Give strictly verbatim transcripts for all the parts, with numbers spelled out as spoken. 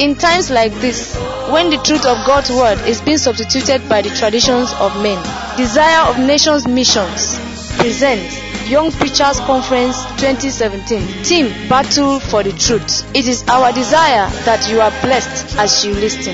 In times like this, when the truth of God's word is being substituted by the traditions of men, Desire of Nations Missions presents Young Preachers Conference twenty seventeen. Theme: Battle for the Truth. It is our desire that you are blessed as you listen.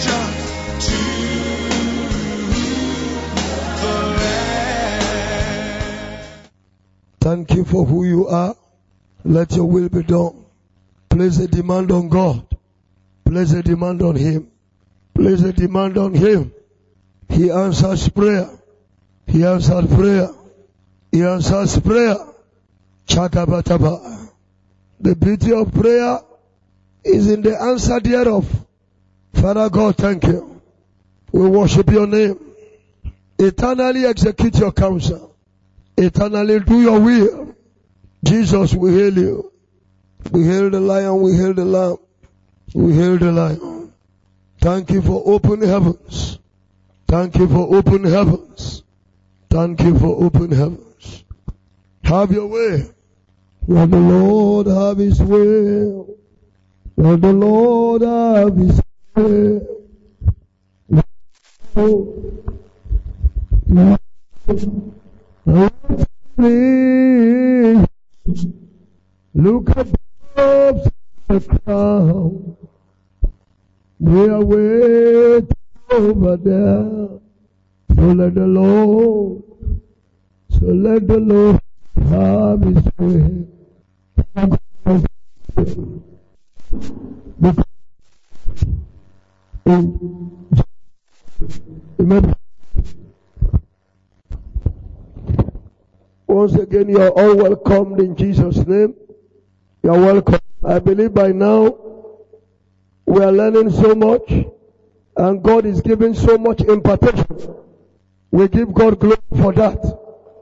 Thank you for who you are. Let your will be done. Place a demand on God. Place a demand on Him. Place a demand on Him. He answers prayer. He answers prayer. He answers prayer. Chakabataba. The beauty of prayer is in the answer thereof. Father God, thank you. We worship your name. Eternally execute your counsel. Eternally do your will. Jesus, we hail you. We hail the Lion, we hail the Lamb. We hail the Lion. Thank you for open heavens. Thank you for open heavens. Thank you for open heavens. Have your way. Let the Lord have His way. Let the Lord have His way. Look above the crowd. They are waiting over there. So let the Lord, so let the Lord have His way. Once again, you are all welcomed in Jesus' name. You are welcome. I believe by now we are learning so much and God is giving so much impartation. We give God glory for that.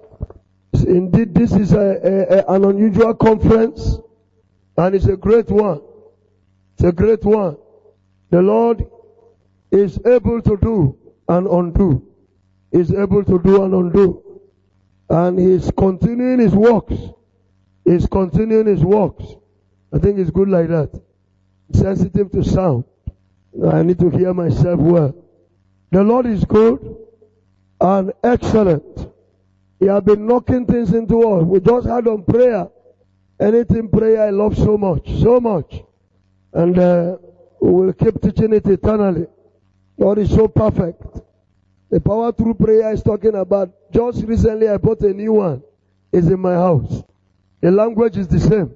Indeed, this is a, a, a, an unusual conference and it's a great one. It's a great one. The Lord is able to do and undo. Is able to do and undo. And He's continuing His works. He's continuing His works. I think it's good like that. Sensitive to sound. I need to hear myself well. The Lord is good and excellent. He has been knocking things into us. We just had on prayer. Anything prayer I love so much. So much. And uh, we will keep teaching it eternally. God is so perfect. The power through prayer is talking about. Just recently I bought a new one. It's in my house. The language is the same.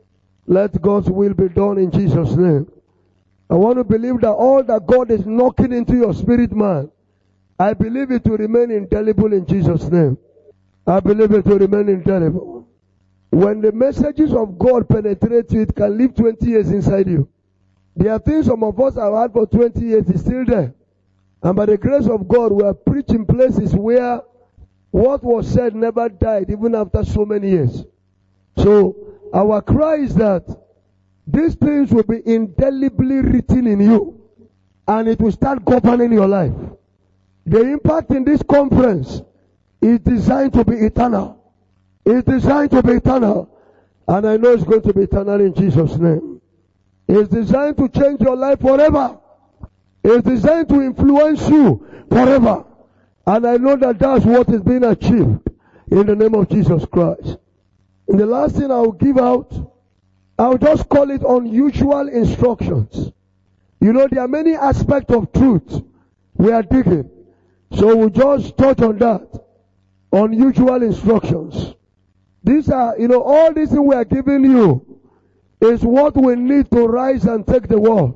Let God's will be done in Jesus' name. I want to believe that all that God is knocking into your spirit man, I believe it will remain indelible in Jesus' name. I believe it will remain indelible. When the messages of God penetrate you, it can live twenty years inside you. There are things some of us have had for twenty years, it's still there. And by the grace of God, we are preaching places where what was said never died, even after so many years. So, our cry is that these things will be indelibly written in you, and it will start governing your life. The impact in this conference is designed to be eternal. It's designed to be eternal. And I know it's going to be eternal in Jesus' name. It's designed to change your life forever. It's designed to influence you forever. And I know that that's what is being achieved in the name of Jesus Christ. And the last thing I will give out, I'll just call it unusual instructions. You know, there are many aspects of truth we are digging. So we'll just touch on that. Unusual instructions. These are, you know, all these things we are giving you is what we need to rise and take the world.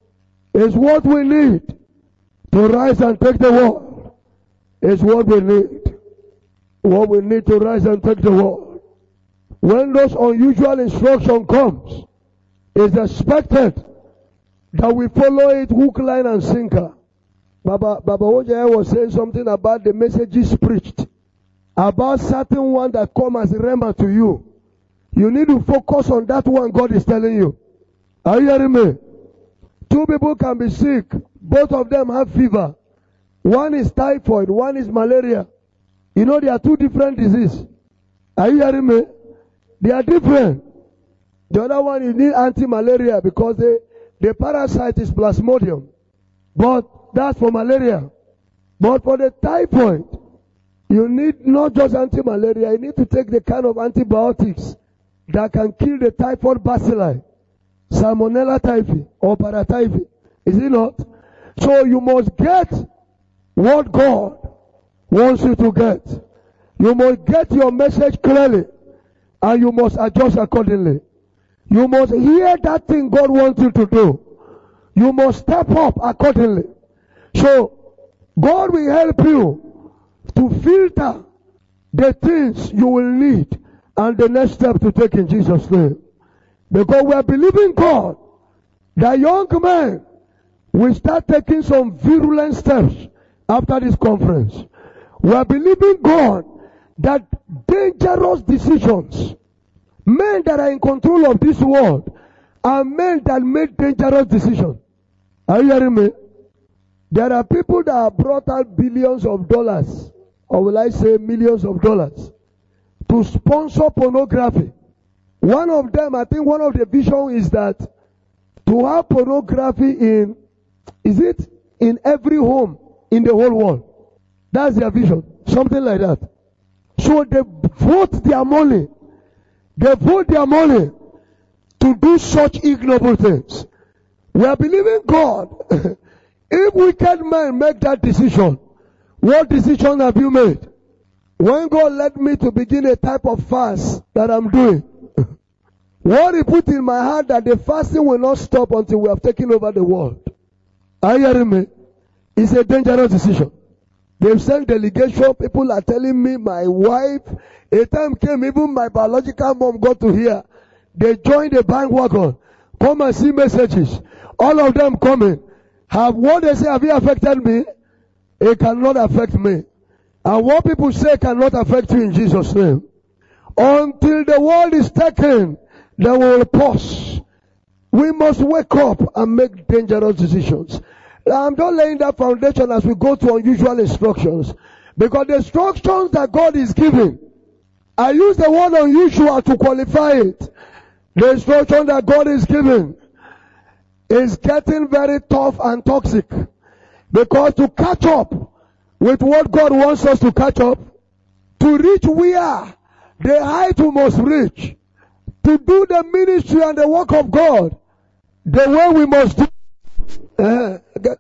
Is what we need to rise and take the world. Is what we need. What we need to rise and take the world. When those unusual instruction comes, it's expected that we follow it hook, line, and sinker. Baba, Baba Ojaya was saying something about the messages preached. About certain one that come as a rhema to you. You need to focus on that one God is telling you. Are you hearing me? Two people can be sick. Both of them have fever. One is typhoid, one is malaria. You know, there are two different diseases. Are you hearing me? They are different. The other one, you need anti-malaria because they, the parasite is Plasmodium. But that's for malaria. But for the typhoid, you need not just anti-malaria, you need to take the kind of antibiotics that can kill the typhoid bacilli, Salmonella typhi or paratyphi. Is it not? So you must get what God wants you to get. You must get your message clearly and you must adjust accordingly. You must hear that thing God wants you to do. You must step up accordingly. So God will help you to filter the things you will need and the next step to take in Jesus' name. Because we are believing God that young men will start taking some virulent steps after this conference. We are believing God that dangerous decisions, men that are in control of this world, are men that make dangerous decisions. Are you hearing me? There are people that have brought out billions of dollars, or will I say millions of dollars, to sponsor pornography. One of them, I think one of the visions is that to have pornography in, is it in every home in the whole world? That's their vision. Something like that. So they vote their money. They vote their money to do such ignoble things. We are believing God. If wicked men make that decision, what decision have you made? When God led me to begin a type of fast that I'm doing, what He put in my heart that the fasting will not stop until we have taken over the world. Are you hearing me? It's a dangerous decision. They've sent delegation. People are telling me, my wife, a time came, even my biological mom got to hear. They joined the bandwagon. Come and see messages. All of them coming. Have what they say, have you affected me? It cannot affect me. And what people say cannot affect you in Jesus' name. Until the world is taken, they will pause. We must wake up and make dangerous decisions. I'm not laying that foundation as we go to unusual instructions. Because the instructions that God is giving, I use the word unusual to qualify it. The instruction that God is giving is getting very tough and toxic. Because to catch up with what God wants us to catch up, to reach where the height we must reach, to do the ministry and the work of God the way we must do uh,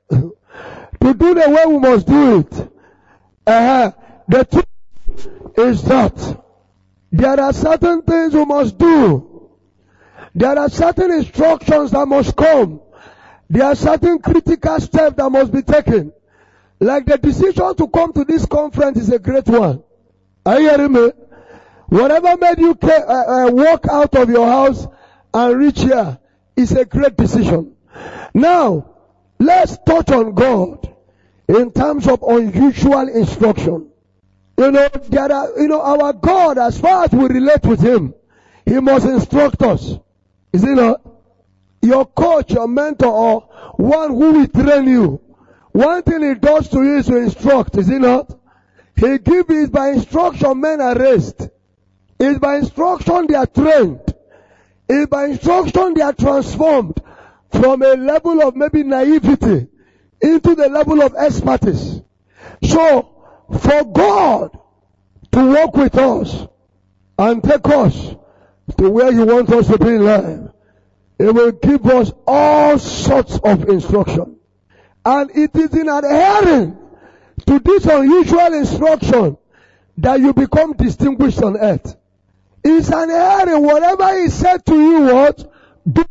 to do the way we must do it. Uh, the truth is that there are certain things we must do. There are certain instructions that must come. There are certain critical steps that must be taken. Like the decision to come to this conference is a great one. Are you hearing me? Whatever made you uh, uh, walk out of your house and reach here is a great decision. Now, let's touch on God in terms of unusual instruction. You know, there are, you know, our God, as far as we relate with Him, He must instruct us. Is it not? Your coach, your mentor, or one who will train you, one thing He does to you is to instruct. Is it not? He gives it by instruction, men are raised. It's by instruction they are trained. It's by instruction they are transformed from a level of maybe naivety into the level of expertise. So, for God to work with us and take us to where He wants us to be in life, He will give us all sorts of instruction. And it is in adhering to this unusual instruction that you become distinguished on earth. It's an error. Whatever He said to you, what? Do.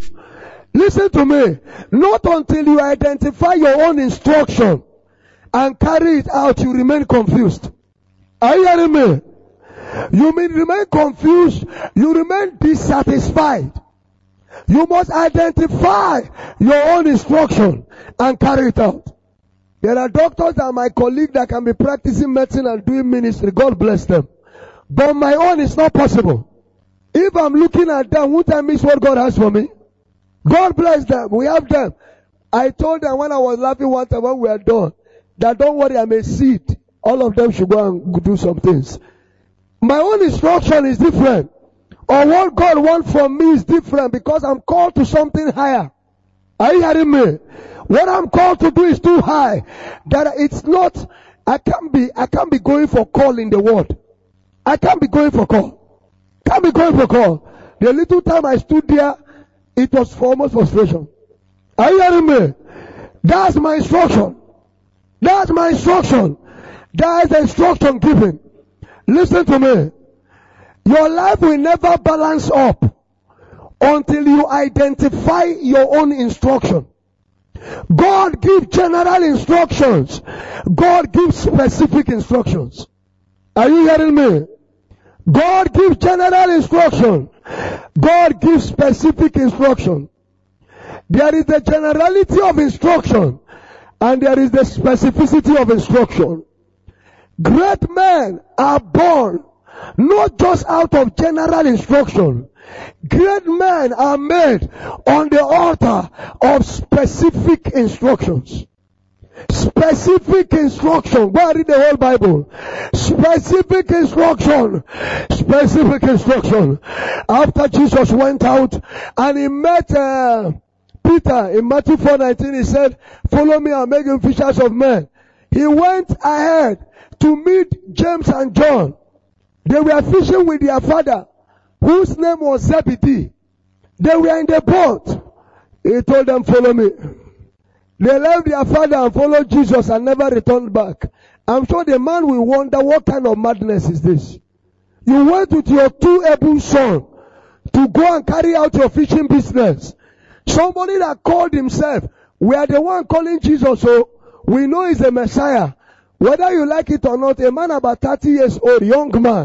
Listen to me. Not until you identify your own instruction and carry it out, you remain confused. Are you hearing me? You may remain confused. You remain dissatisfied. You must identify your own instruction and carry it out. There are doctors that are my colleagues that can be practicing medicine and doing ministry. God bless them. But my own is not possible. If I'm looking at them, won't I miss what God has for me? God bless them. We have them. I told them when I was laughing one time when we are done, that don't worry, I'm a seed. All of them should go and do some things. My own instruction is different. Or what God wants from me is different because I'm called to something higher. Are you hearing me? What I'm called to do is too high. That it's not, I can't be, I can't be going for call in the world. I can't be going for call. Can't be going for call. The little time I stood there, it was for almost frustration. Are you hearing me? That's my instruction. That's my instruction. That is the instruction given. Listen to me. Your life will never balance up until you identify your own instruction. God gives general instructions. God gives specific instructions. Are you hearing me? God gives general instruction. God gives specific instruction. There is the generality of instruction and there is the specificity of instruction. Great men are born not just out of general instruction. Great men are made on the altar of specific instructions. Specific instruction. Go and read the whole Bible. Specific instruction. Specific instruction. After Jesus went out and he met uh, Peter in Matthew four nineteen, he said, follow me and make him fishers of men. He went ahead to meet James and John. They were fishing with their father, whose name was Zebedee. They were in the boat. He told them, follow me. They left their father and followed Jesus and never returned back. I'm sure the man will wonder, what kind of madness is this? You went with your two able sons to go and carry out your fishing business. Somebody that called himself, we are the one calling Jesus, so we know he's the Messiah. Whether you like it or not, a man about thirty years old, young man,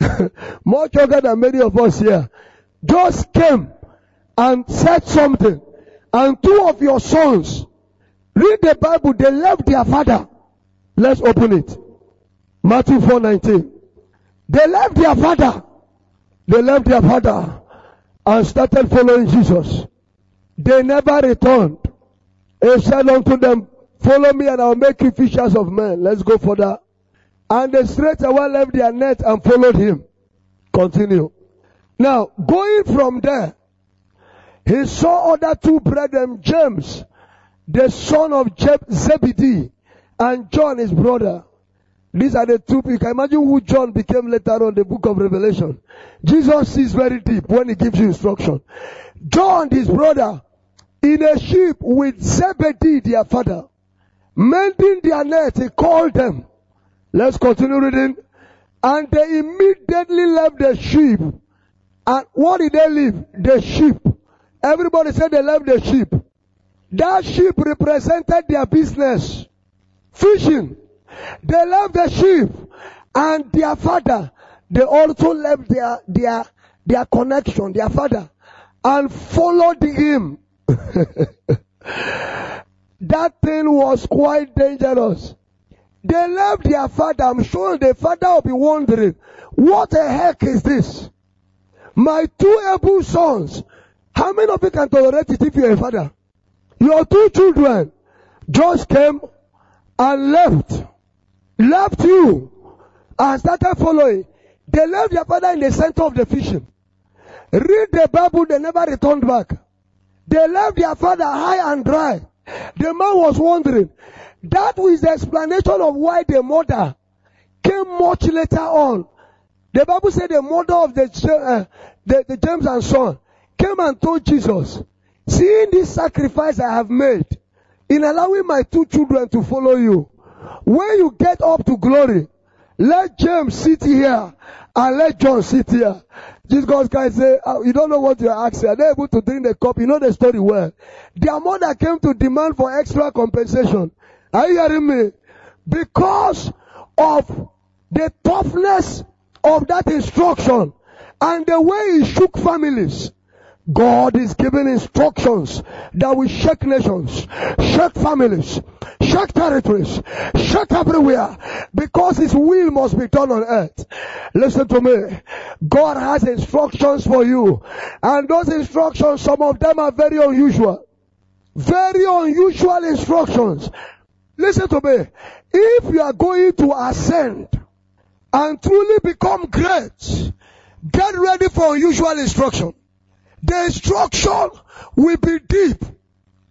much younger than many of us here, just came and said something. And two of your sons, read the Bible, they left their father. Let's open it. Matthew four nineteen. They left their father. They left their father and started following Jesus. They never returned. He said unto them, follow me and I'll make you fishers of men. Let's go further. And they straightway left their net and followed him. Continue. Now, going from there, he saw other two brethren, James, the son of Zebedee, and John, his brother. These are the two people. You can imagine who John became later on the book of Revelation. Jesus sees very deep when he gives you instruction. John, his brother, in a ship with Zebedee, their father, mending their net, he called them. Let's continue reading. And they immediately left the ship. And what did they leave? The ship. Everybody said they left the ship. That ship represented their business. Fishing. They left the ship. And their father, they also left their, their, their connection, their father, and followed him. That thing was quite dangerous. They left their father. I'm sure the father will be wondering, what the heck is this? My two able sons. How many of you can tolerate it if you're a father? Your two children just came and left. Left you and started following. They left their father in the center of the fishing. Read the Bible, they never returned back. They left their father high and dry. The man was wondering. That was the explanation of why the mother came much later on. The Bible said the mother of the, uh, the, the James and son came and told Jesus, seeing this sacrifice I have made in allowing my two children to follow you, when you get up to glory, let James sit here and let John sit here. Jesus Christ say, oh, you don't know what you're asking. Are they able to drink the cup? You know the story well. Their mother came to demand for extra compensation. Are you hearing me? Because of the toughness of that instruction and the way he shook families. God is giving instructions that will shake nations, shake families, shake territories, shake everywhere, because his will must be done on earth. Listen to me. God has instructions for you, and those instructions, some of them are very unusual. Very unusual instructions. Listen to me. If you are going to ascend and truly become great, get ready for unusual instruction. The instruction will be deep.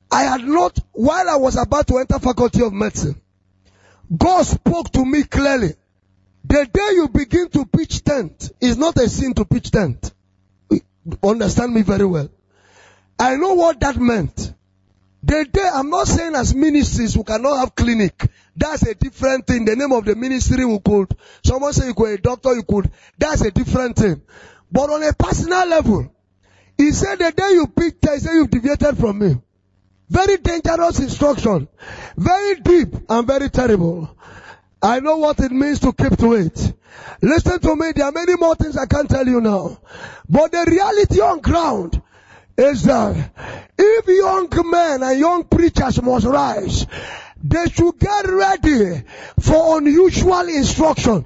I had not, while I was about to enter Faculty of Medicine, God spoke to me clearly. The day you begin to pitch tent is not a sin to pitch tent. Understand me very well. I know what that meant. The day, I'm not saying as ministries we cannot have clinic. That's a different thing. The name of the ministry we could. Someone say you could a doctor, you could. That's a different thing. But on a personal level, he said the day you picked, he said you've deviated from me. Very dangerous instruction. Very deep and very terrible. I know what it means to keep to it. Listen to me, there are many more things I can't tell you now. But the reality on ground is that if young men and young preachers must rise, they should get ready for unusual instruction.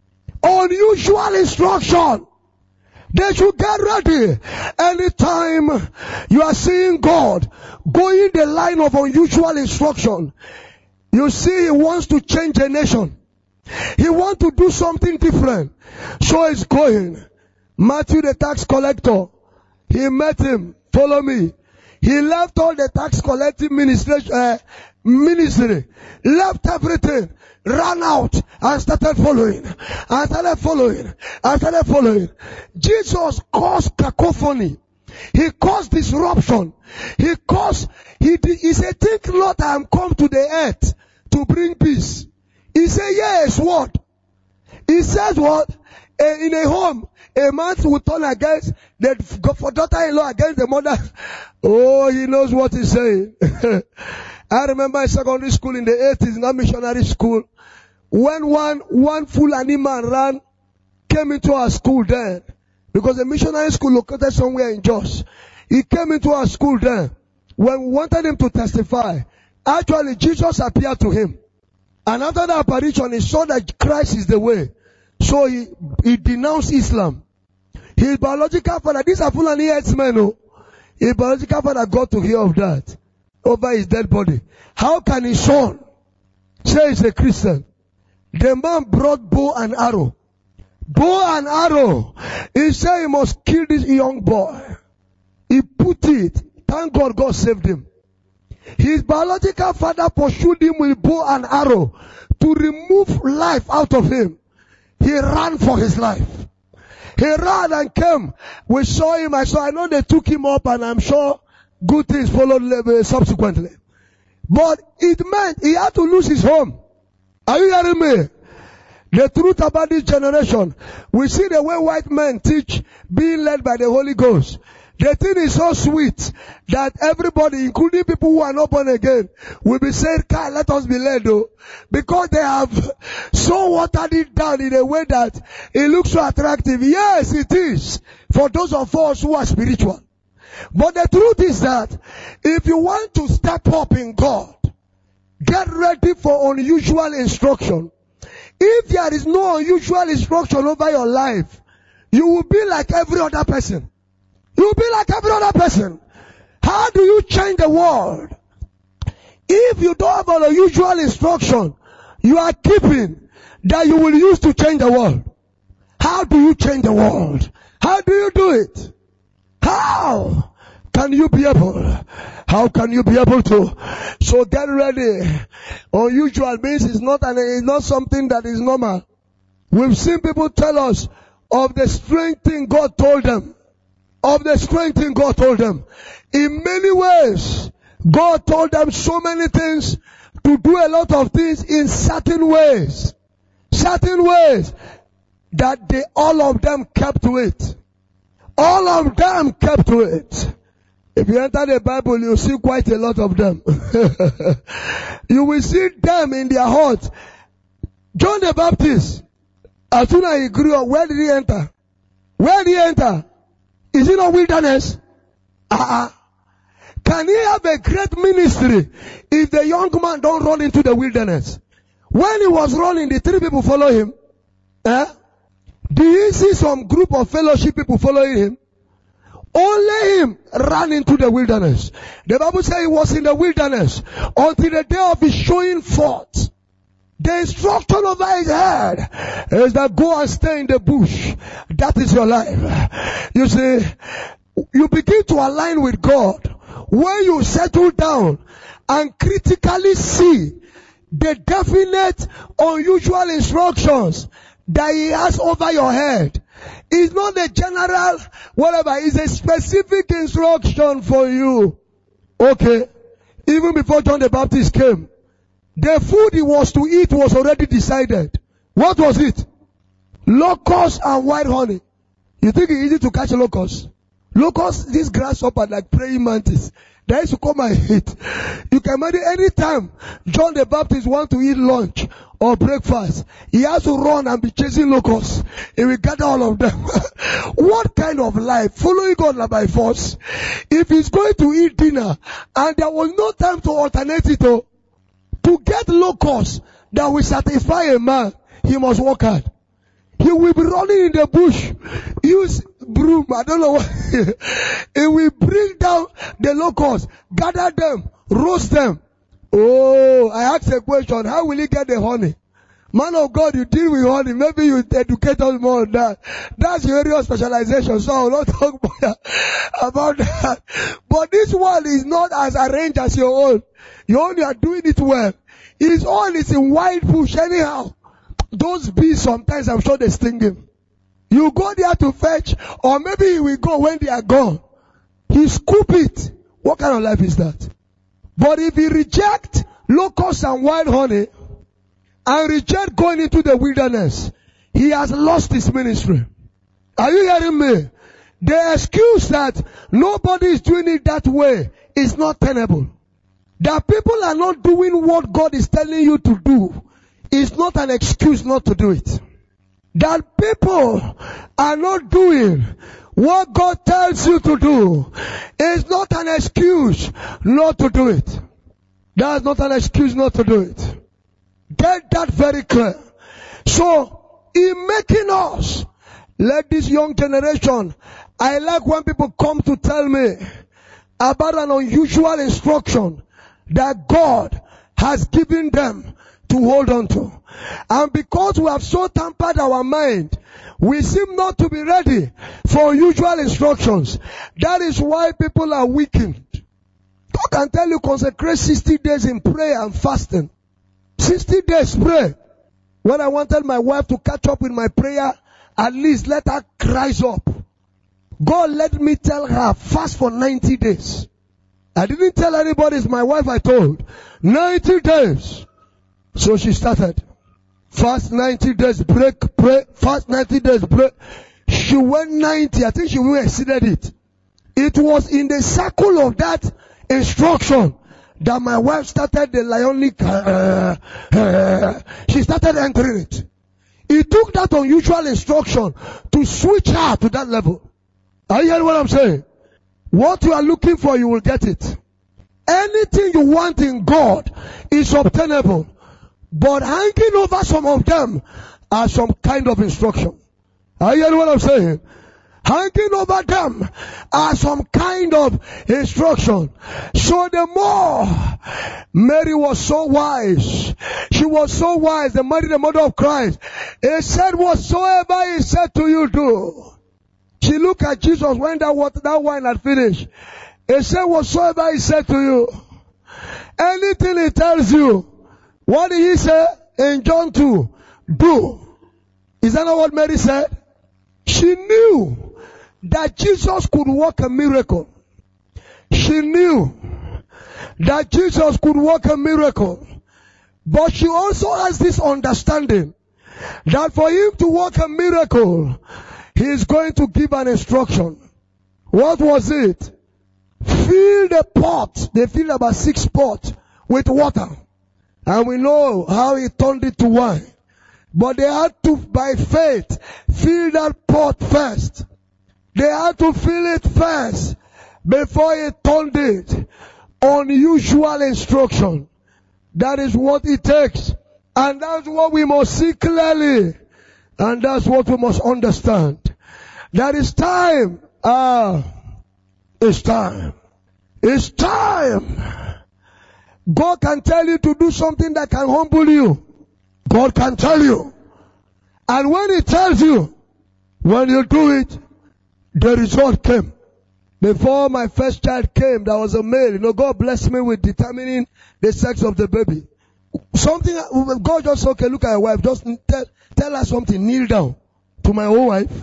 Unusual instruction. They should get ready. Anytime you are seeing God going the line of unusual instruction, you see he wants to change a nation. He wants to do something different. So he's going. Matthew the tax collector, he met him. Follow me. He left all the tax collecting ministry, uh, ministry, left everything, ran out and started following, and started following, and started following. Jesus caused cacophony. He caused disruption. He caused, he, he said, think not I am come to the earth to bring peace. He said, yes, what? He says what? Uh, in a home, a man will turn against the for daughter-in-law against the mother. Oh, he knows what he's saying. I remember in secondary school in the eighties, in that missionary school, when one, one Fulani man ran, came into our school then, because the missionary school located somewhere in Jos. He came into our school then. When we wanted him to testify, actually Jesus appeared to him. And after the apparition, he saw that Christ is the way. So he, he denounced Islam. His biological father, these are Fulani headsmen, oh. His biological father got to hear of that over his dead body. How can his son say he's a Christian? The man brought bow and arrow. Bow and arrow. He said he must kill this young boy. He put it. Thank God God saved him. His biological father pursued him with bow and arrow to remove life out of him. He ran for his life. He ran and came. We saw him. I saw. I know they took him up, and I'm sure good things followed subsequently. But it meant he had to lose his home. Are you hearing me? The truth about this generation, we see the way white men teach being led by the Holy Ghost. The thing is so sweet that everybody, including people who are not born again, will be saying, "God, let us be led," though, because they have so watered it down in a way that it looks so attractive. Yes, it is for those of us who are spiritual. But the truth is that if you want to step up in God, get ready for unusual instruction. If there is no unusual instruction over your life, you will be like every other person. You will be like every other person. How do you change the world? If you don't have an unusual instruction, you are keeping that you will use to change the world. How do you change the world? How do you do it? How can you be able? How can you be able to? So get ready. Unusual means it's not an, it's not something that is normal. We've seen people tell us of the strange thing God told them. Of the strange thing God told them. In many ways, God told them so many things to do a lot of things in certain ways. Certain ways that they, all of them kept to it. All of them kept to it. If you enter the Bible, you'll see quite a lot of them. You will see them in their hearts. John the Baptist, as soon as he grew up, where did he enter? Where did he enter? Is it not wilderness? Uh-uh. Can he have a great ministry if the young man don't run into the wilderness? When he was running, the three people follow him. Eh? Do you see some group of fellowship people following him? Only him ran into the wilderness. The Bible says he was in the wilderness until the day of his showing forth. The instruction over his head is that go and stay in the bush. That is your life. You see, you begin to align with God when you settle down and critically see the definite, unusual instructions that he has over your head, it's not a general, whatever, it's a specific instruction for you. Okay. Even before John the Baptist came, the food he was to eat was already decided. What was it? Locusts and white honey. You think it's easy to catch locusts? Locusts, this grasshopper like praying mantis. They used to come and hit. You can imagine any time John the Baptist wants to eat lunch or breakfast, he has to run and be chasing locusts. He will gather all of them. What kind of life? Following God by force. If he's going to eat dinner and there was no time to alternate it, oh, to get locusts that will satisfy a man, he must work hard. He will be running in the bush, use broom, I don't know what. He will bring down the locusts, gather them, roast them. Oh, I asked a question, how will he get the honey? Man of God, you deal with honey, maybe you educate us more on that. That's your area of specialization, so I will not talk more about that. But this one is not as arranged as your own. Your own, you are doing it well. His own is in white bush anyhow. Those bees, sometimes I'm sure they sting him. You go there to fetch, or maybe he will go when they are gone. He scoop it. What kind of life is that? But if he reject locusts and wild honey, and reject going into the wilderness, he has lost his ministry. Are you hearing me? The excuse that nobody is doing it that way is not tenable. That people are not doing what God is telling you to do is not an excuse not to do it. That people are not doing what God tells you to do is not an excuse not to do it. That's not an excuse not to do it. Get that very clear. So, in making us, let this young generation, I like when people come to tell me about an unusual instruction that God has given them to hold on to. And because we have so tampered our mind, we seem not to be ready for usual instructions. That is why people are weakened. God can tell you consecrate sixty days in prayer and fasting. sixty days pray. When I wanted my wife to catch up with my prayer, at least let her rise up. God let me tell her fast for ninety days. I didn't tell anybody, it's my wife I told. ninety days. So she started. Fast ninety days, break, pray. Fast ninety days, break. She went ninety. I think she even exceeded it. It was in the circle of that instruction that my wife started the lionic. Uh, uh, she started entering it. It took that unusual instruction to switch her to that level. Are you hearing what I'm saying? What you are looking for, you will get it. Anything you want in God is obtainable. But hanging over some of them are some kind of instruction. Are you hearing what I'm saying? Hanging over them are some kind of instruction. So the more Mary was so wise, she was so wise, the Mary, the mother of Christ, he said, whatsoever he said to you, do. She looked at Jesus when that water, that wine had finished. He said, whatsoever he said to you, anything he tells you, what did he say in John two? Do. Is that not what Mary said? She knew that Jesus could work a miracle. She knew that Jesus could work a miracle. But she also has this understanding that for him to work a miracle, he is going to give an instruction. What was it? Fill the pot. They filled about six pots with water. And we know how he turned it to wine. But they had to, by faith, fill that pot first. They had to fill it first before he turned it. Unusual instruction. That is what it takes. And that's what we must see clearly. And that's what we must understand. That is time. Ah, it's time. It's time. God can tell you to do something that can humble you. God can tell you. And when he tells you, when you do it, the result came. Before my first child came, there was a male. You know, God blessed me with determining the sex of the baby. Something, God just said, okay, look at your wife. Just tell, tell her something. Kneel down. To my own wife.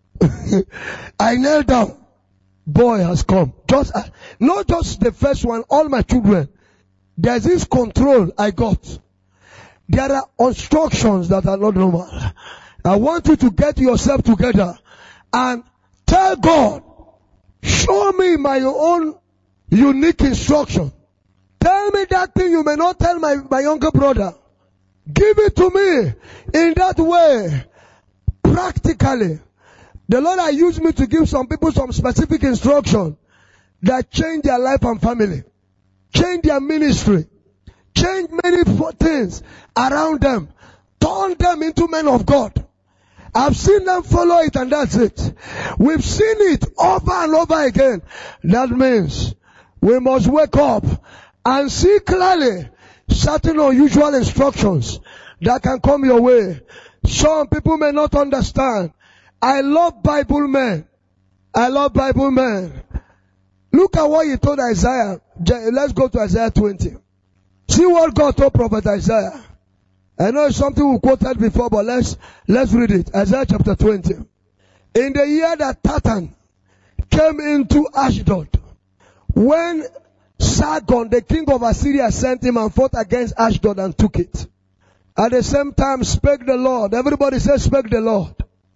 I knelt down. Boy has come. Just, uh, not just the first one, all my children. There's this control I got. There are instructions that are not normal. I want you to get yourself together and tell God, show me my own unique instruction. Tell me that thing you may not tell my, my younger brother. Give it to me in that way. Practically. The Lord has used me to give some people some specific instruction that change their life and family. Change their ministry. Change many things around them. Turn them into men of God. I've seen them follow it and that's it. We've seen it over and over again. That means we must wake up and see clearly certain unusual instructions that can come your way. Some people may not understand. I love Bible men. I love Bible men. Look at what he told Isaiah. Let's go to Isaiah twenty. See what God told Prophet Isaiah. I know it's something we quoted before, but let's, let's read it. Isaiah chapter twenty. In the year that Tatan came into Ashdod, when Sargon, the king of Assyria, sent him and fought against Ashdod and took it. At the same time spake the Lord. Everybody says spake the Lord.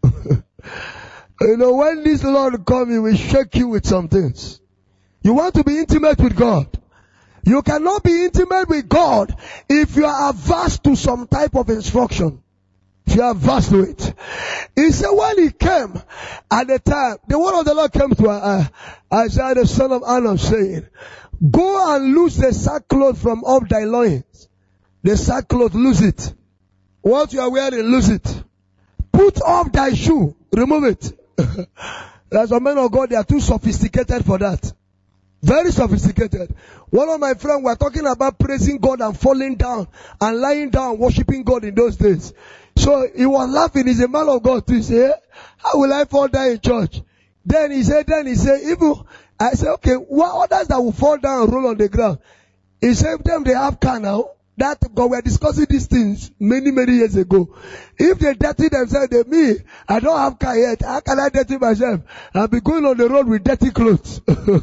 You know, when this Lord comes, he will shake you with some things. You want to be intimate with God. You cannot be intimate with God if you are averse to some type of instruction. If you are averse to it. He said when he came at the time, the word of the Lord came to uh, Isaiah the son of Amoz saying, go and loose the sackcloth from off thy loins. The sackcloth, lose it. What you are wearing, lose it. Put off thy shoe, remove it. There's some men of God, they are too sophisticated for that. Very sophisticated. One of my friends were talking about praising God and falling down and lying down, worshiping God in those days. So he was laughing. He's a man of God too. He said, how will I fall down in church? Then he said, then he said, even, I said, okay, what others that will fall down and roll on the ground? He said, them they have car now. That, God, we are discussing these things many, many years ago. If they dirty themselves, they me, I don't have car yet. How can I dirty myself? I'll be going on the road with dirty clothes.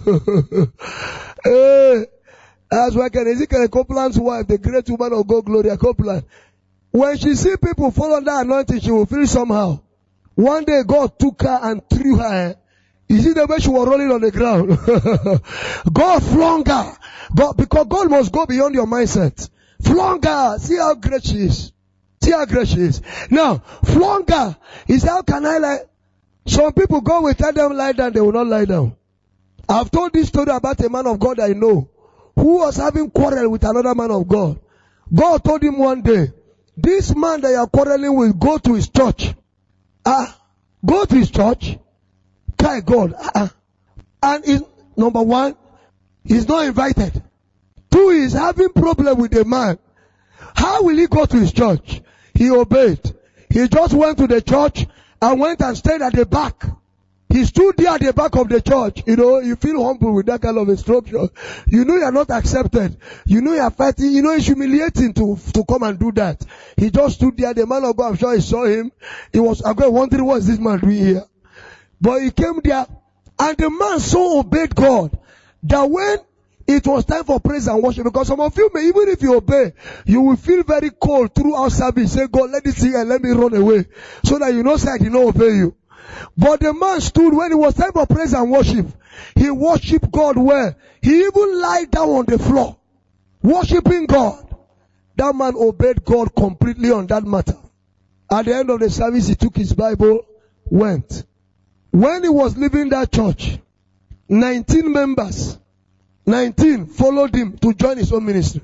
Hey, that's why can Ezekiel Copeland's wife, the great woman of God, Gloria Copeland, when she see people follow that anointing, she will feel somehow. One day God took her and threw her. You see the way she was rolling on the ground. God flung her. God, because God must go beyond your mindset. Flung her. See how great she is. See how great she is. Now, flung her. He said, how can I lie? Some people, God will tell them lie down, they will not lie down. I've told this story about a man of God I know who was having quarrel with another man of God. God told him one day, this man that you are quarreling with, go to his church. Ah, go to his church. Try God. Ah, and is number one, he's not invited. Two, he's having problem with the man. How will he go to his church? He obeyed. He just went to the church and went and stayed at the back. He stood there at the back of the church. You know, you feel humble with that kind of instruction. You know you are not accepted. You know you are fighting. You know it's humiliating to, to come and do that. He just stood there. The man of God, I'm sure he saw him. He was, I'm going wondering what is this man doing here. But he came there and the man so obeyed God that when it was time for praise and worship, because some of you may, even if you obey, you will feel very cold throughout service. Say, God, let this thing and let me run away. So that you know, say, I did not obey you. But the man stood when it was time for praise and worship. He worshipped God well. He even lied down on the floor, worshipping God. That man obeyed God completely on that matter. At the end of the service, he took his Bible, went. When he was leaving that church, nineteen members, nineteen followed him to join his own ministry.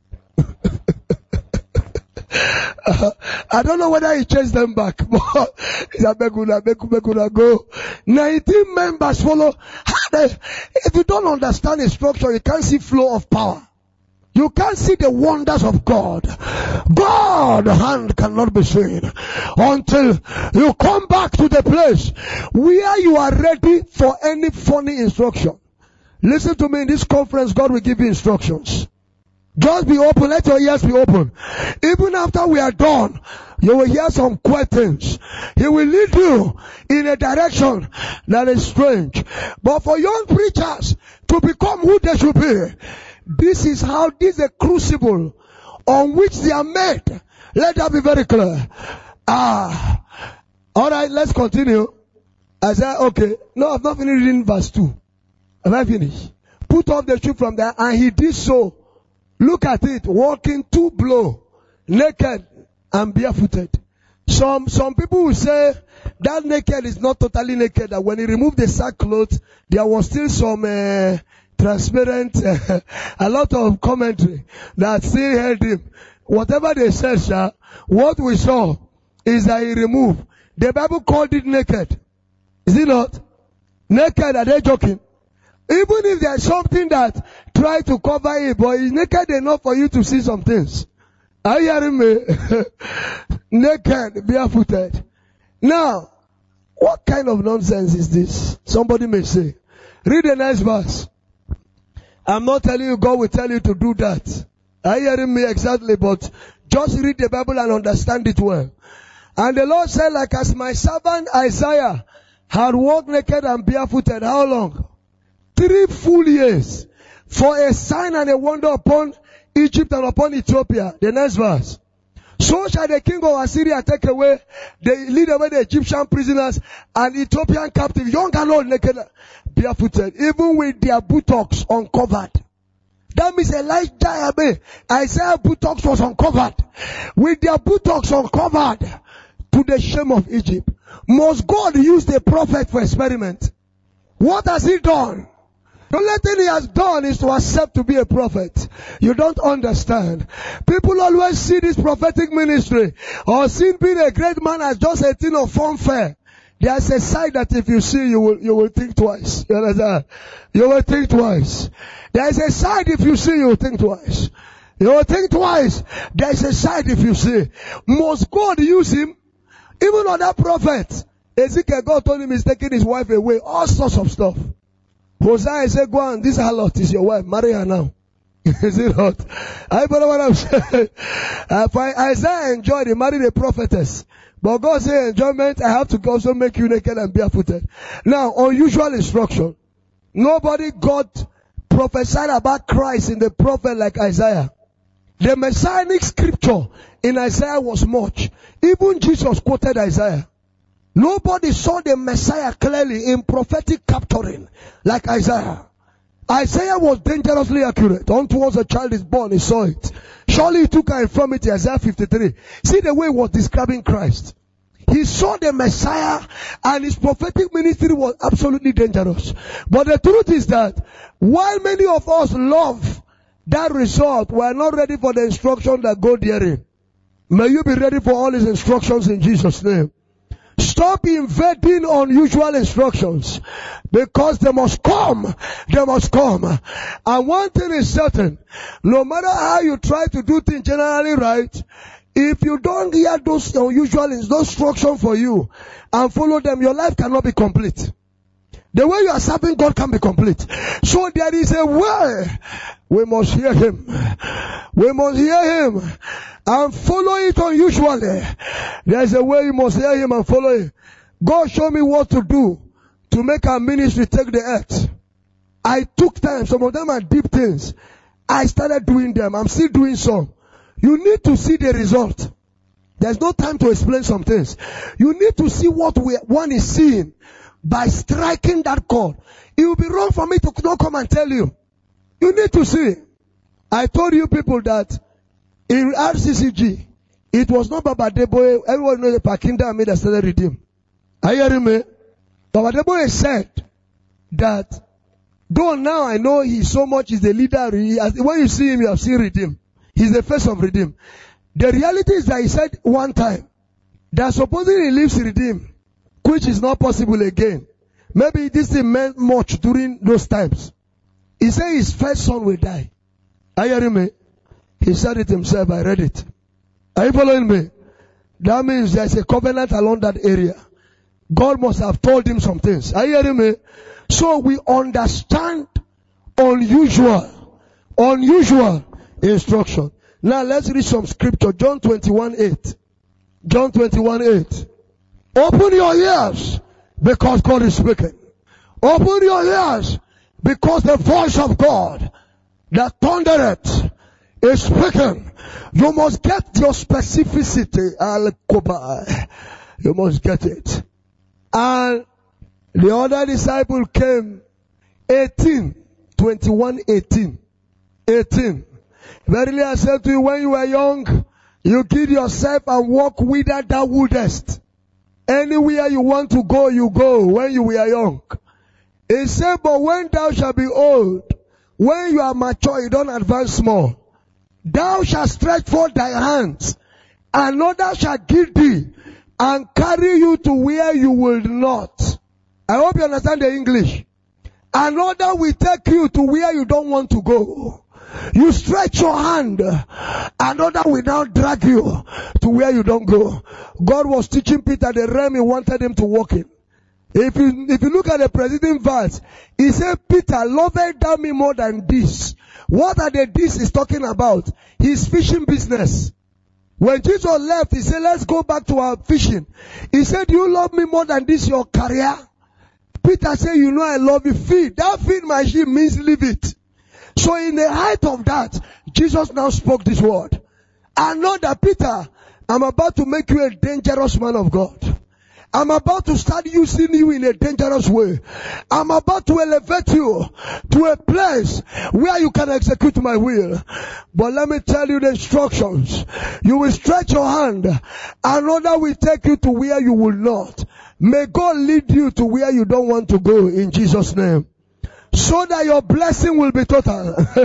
uh, I don't know whether he chased them back, but go. nineteen members follow. If you don't understand instruction, you can't see flow of power. You can't see the wonders of God. God's hand cannot be seen until you come back to the place where you are ready for any funny instruction. Listen to me, in this conference, God will give you instructions. Just be open. Let your ears be open. Even after we are done, you will hear some questions. He will lead you in a direction that is strange. But for young preachers to become who they should be, this is how, this is a crucible on which they are made. Let that be very clear. Ah, all right, let's continue. I said, okay, no, I've not finished reading verse two. Have I finished? Put off the shoe from there, and he did so. Look at it, walking to blow, naked and barefooted. Some some people will say that naked is not totally naked. That when he removed the sackcloth, there was still some uh, transparent, uh, a lot of commentary that still held him. Whatever they said, sir, what we saw is that he removed. The Bible called it naked. Is it not? Naked, are they joking? Even if there's something that try to cover it, but it's naked enough for you to see some things. Are you hearing me? Naked, barefooted. Now, what kind of nonsense is this? Somebody may say. Read the next verse. I'm not telling you God will tell you to do that. Are you hearing me exactly? But just read the Bible and understand it well. And the Lord said, like as my servant Isaiah had walked naked and barefooted, how long? Three full years. For a sign and a wonder upon Egypt and upon Ethiopia. The next verse. So shall the king of Assyria take away, they lead away the Egyptian prisoners and Ethiopian captives, young and old, naked, barefooted, even with their buttocks uncovered. That means Elijah, Isaiah buttocks was uncovered. With their buttocks uncovered, to the shame of Egypt. Must God use the prophet for experiment? What has he done? The only thing he has done is to accept to be a prophet. You don't understand. People always see this prophetic ministry or seeing being a great man as just a thing of funfair. There's a side that if you see, you will, you will think twice. You understand? You will think twice. There's a side if you see, you will think twice. You will think twice. There's a side if you see. Must God use him? Even on that prophet, Ezekiel, God told him he's taking his wife away. All sorts of stuff. Hosea said, go on, this harlot is your wife. Marry her now. Is it not? I know what I'm saying. Uh, Isaiah enjoyed, he married a prophetess. But God said, enjoyment, I have to also make you naked and barefooted. Now, unusual instruction. Nobody got prophesied about Christ in the prophet like Isaiah. The messianic scripture in Isaiah was much. Even Jesus quoted Isaiah. Nobody saw the Messiah clearly in prophetic capturing like Isaiah. Isaiah was dangerously accurate. Unto a child is born, he saw it. Surely he took her infirmity, Isaiah fifty-three. See the way he was describing Christ. He saw the Messiah and his prophetic ministry was absolutely dangerous. But the truth is that while many of us love that result, we are not ready for the instruction that go therein. May you be ready for all his instructions in Jesus' name. Stop invading unusual instructions because they must come. They must come. And one thing is certain. No matter how you try to do things generally right, if you don't hear those unusual instructions for you and follow them, your life cannot be complete. The way you are serving God can be complete. So there is a way. We must hear him. We must hear him and follow it unusually. There is a way you must hear him and follow it. God showed me what to do to make our ministry take the earth. I took time. Some of them are deep things. I started doing them. I'm still doing some. You need to see the result. There's no time to explain some things. You need to see what we, one is seeing by striking that chord. It will be wrong for me to not come and tell you. You need to see. I told you people that in R C C G, it was not Baba Deboe. Everyone knows the Pakinda Army that started Redeem. Are you hearing me? Baba Deboe said that though now I know he so much is the leader, he, when you see him, you have seen Redeem. He's the face of Redeem. The reality is that he said one time that supposing he leaves Redeem, which is not possible again. Maybe this thing meant much during those times. He said his first son will die. Are you hearing me? He said it himself. I read it. Are you following me? That means there's a covenant along that area. God must have told him some things. Are you hearing me? So we understand unusual, unusual instruction. Now let's read some scripture. John twenty-one eight. John twenty-one eight. Open your ears because God is speaking. Open your ears because the voice of God that thundereth is speaking. You must get your specificity. You must get it. And the other disciple came, eighteen, twenty-one, eighteen, eighteen. Verily I say to you, when you were young, you killed yourself and walk whither thou wouldest. Anywhere you want to go, you go when you were young. He said, but when thou shalt be old, when you are mature, you don't advance more. Thou shalt stretch forth thy hands, another shall give thee, and carry you to where you will not. I hope you understand the English. Another will take you to where you don't want to go. You stretch your hand, another will now drag you to where you don't go. God was teaching Peter the realm he wanted him to walk in. If you, if you look at the preceding verse, he said, Peter, lovest thou me more than this? What are the this he's talking about? His fishing business. When Jesus left, he said, let's go back to our fishing. He said, do you love me more than this, your career? Peter said, you know I love you. Feed. That feed my sheep means leave it. So in the height of that, Jesus now spoke this word. I know that Peter, I'm about to make you a dangerous man of God. I'm about to start using you in a dangerous way. I'm about to elevate you to a place where you can execute my will. But let me tell you the instructions. You will stretch your hand. Another will take you to where you will not. May God lead you to where you don't want to go in Jesus' name. So that your blessing will be total. So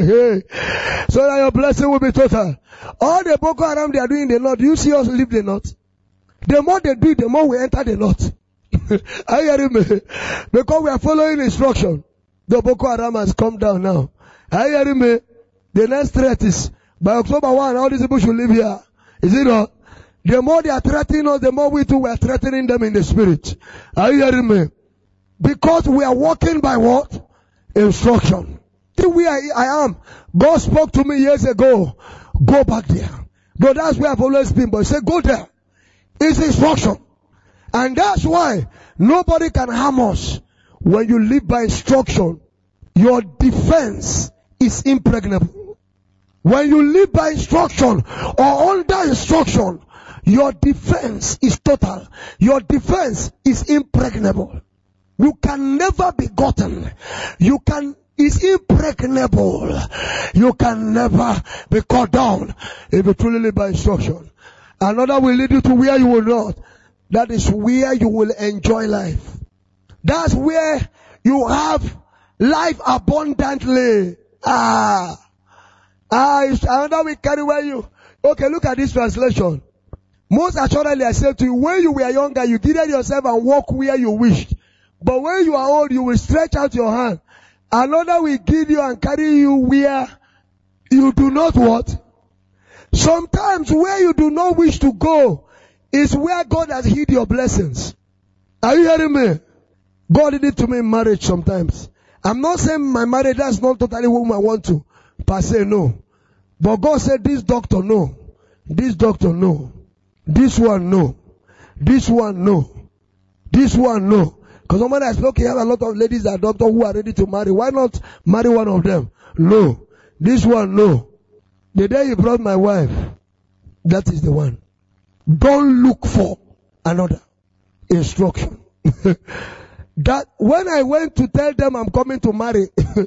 that your blessing will be total. All the Boko Haram they are doing in the north, do you see us leave the north? The more they do, the more we enter the north. Are you hearing me? Because we are following instruction. The Boko Haram has come down now. Are you hearing me? The next threat is, by October first, all these people should live here. Is it not? The more they are threatening us, the more we too we are threatening them in the spirit. Are you hearing me? Because we are walking by what? Instruction. See where I, I am. God spoke to me years ago. Go back there. But that's where I've always been. But he said, go there. It's instruction. And that's why nobody can harm us. When you live by instruction, your defense is impregnable. When you live by instruction or under instruction, your defense is total. Your defense is impregnable. You can never be gotten. You can, is impregnable. You can never be cut down if you truly live by instruction. Another will lead you to where you will not. That is where you will enjoy life. That's where you have life abundantly. Ah. Ah, another will carry where you. Okay, look at this translation. Most assuredly I say to you, when you were younger, you girded yourself and walk where you wished. But when you are old, you will stretch out your hand. Another will give you and carry you where you do not what? Sometimes where you do not wish to go is where God has hid your blessings. Are you hearing me? God did it to me in marriage sometimes. I'm not saying my marriage, that's not totally whom I want to. Per se, no. But God said, this doctor, no. This doctor, no. This one, no. This one, no. This one, no. Because somebody has spoken, you have a lot of ladies that are doctors who are ready to marry. Why not marry one of them? No. This one, no. The day you brought my wife, that is the one. Don't look for another instruction. That when I went to tell them I'm coming to marry,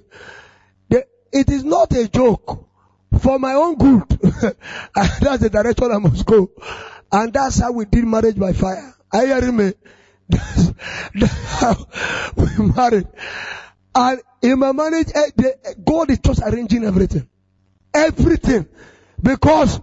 they, it is not a joke. For my own good. That's the direction I must go. And that's how we did marriage by fire. Are you hearing me? That's, that's how we married. And in my marriage, God is just arranging everything. Everything. Because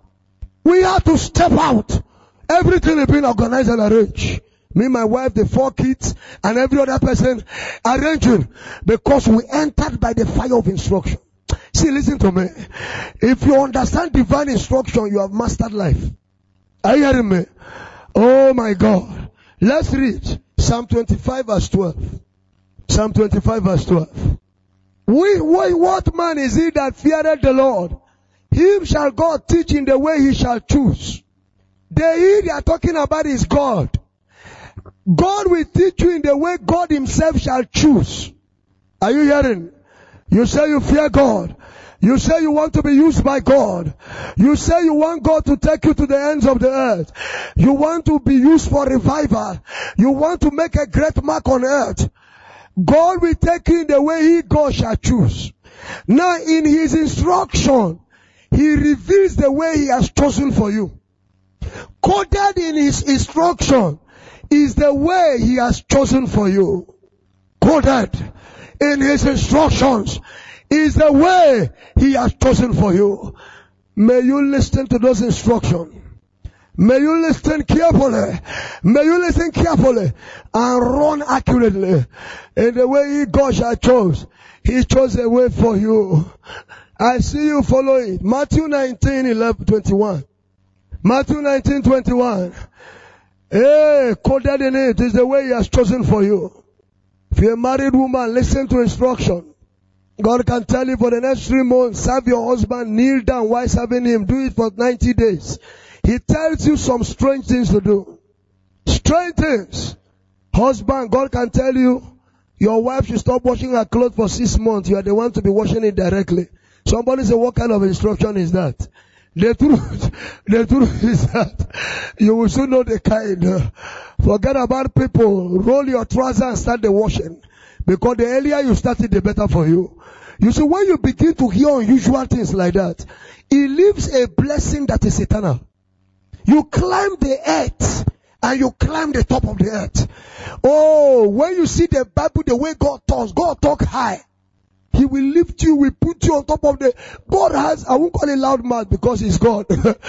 we have to step out. Everything is being organized and arranged. Me, my wife, the four kids, and every other person arranging. Because we entered by the fire of instruction. See, listen to me. If you understand divine instruction, you have mastered life. Are you hearing me? Oh my God. Let's read Psalm twenty-five verse twelve. Psalm twenty-five verse twelve. We, what man is he that feareth the Lord? Him shall God teach in the way he shall choose. The he they are talking about is God. God will teach you in the way God himself shall choose. Are you hearing? You say you fear God. You say you want to be used by God. You say you want God to take you to the ends of the earth. You want to be used for revival. You want to make a great mark on earth. God will take you in the way he, God, shall choose. Now, in his instruction, he reveals the way he has chosen for you. Coded in his instruction is the way he has chosen for you. Coded in his instructions is the way he has chosen for you. May you listen to those instructions. May you listen carefully. May you listen carefully and run accurately in the way God shall chose. He chose a way for you. I see you follow it. Matthew nineteen, eleven, twenty-one. Matthew nineteen, twenty-one. Hey, coded in it is the way he has chosen for you. If you're a married woman, listen to instruction. God can tell you for the next three months, serve your husband, kneel down while serving him. Do it for ninety days. He tells you some strange things to do. Strange things. Husband, God can tell you, your wife should stop washing her clothes for six months. You are the one to be washing it directly. Somebody say, what kind of instruction is that? The truth, the truth is that you will soon know the kind. Forget about people. Roll your trousers and start the washing. Because the earlier you start it, the better for you. You see, when you begin to hear unusual things like that, it leaves a blessing that is eternal. You climb the earth and you climb the top of the earth. Oh, when you see the Bible, the way God talks, God talk high. He will lift you, will put you on top of the, God has, I won't call it loud mouth because he's God.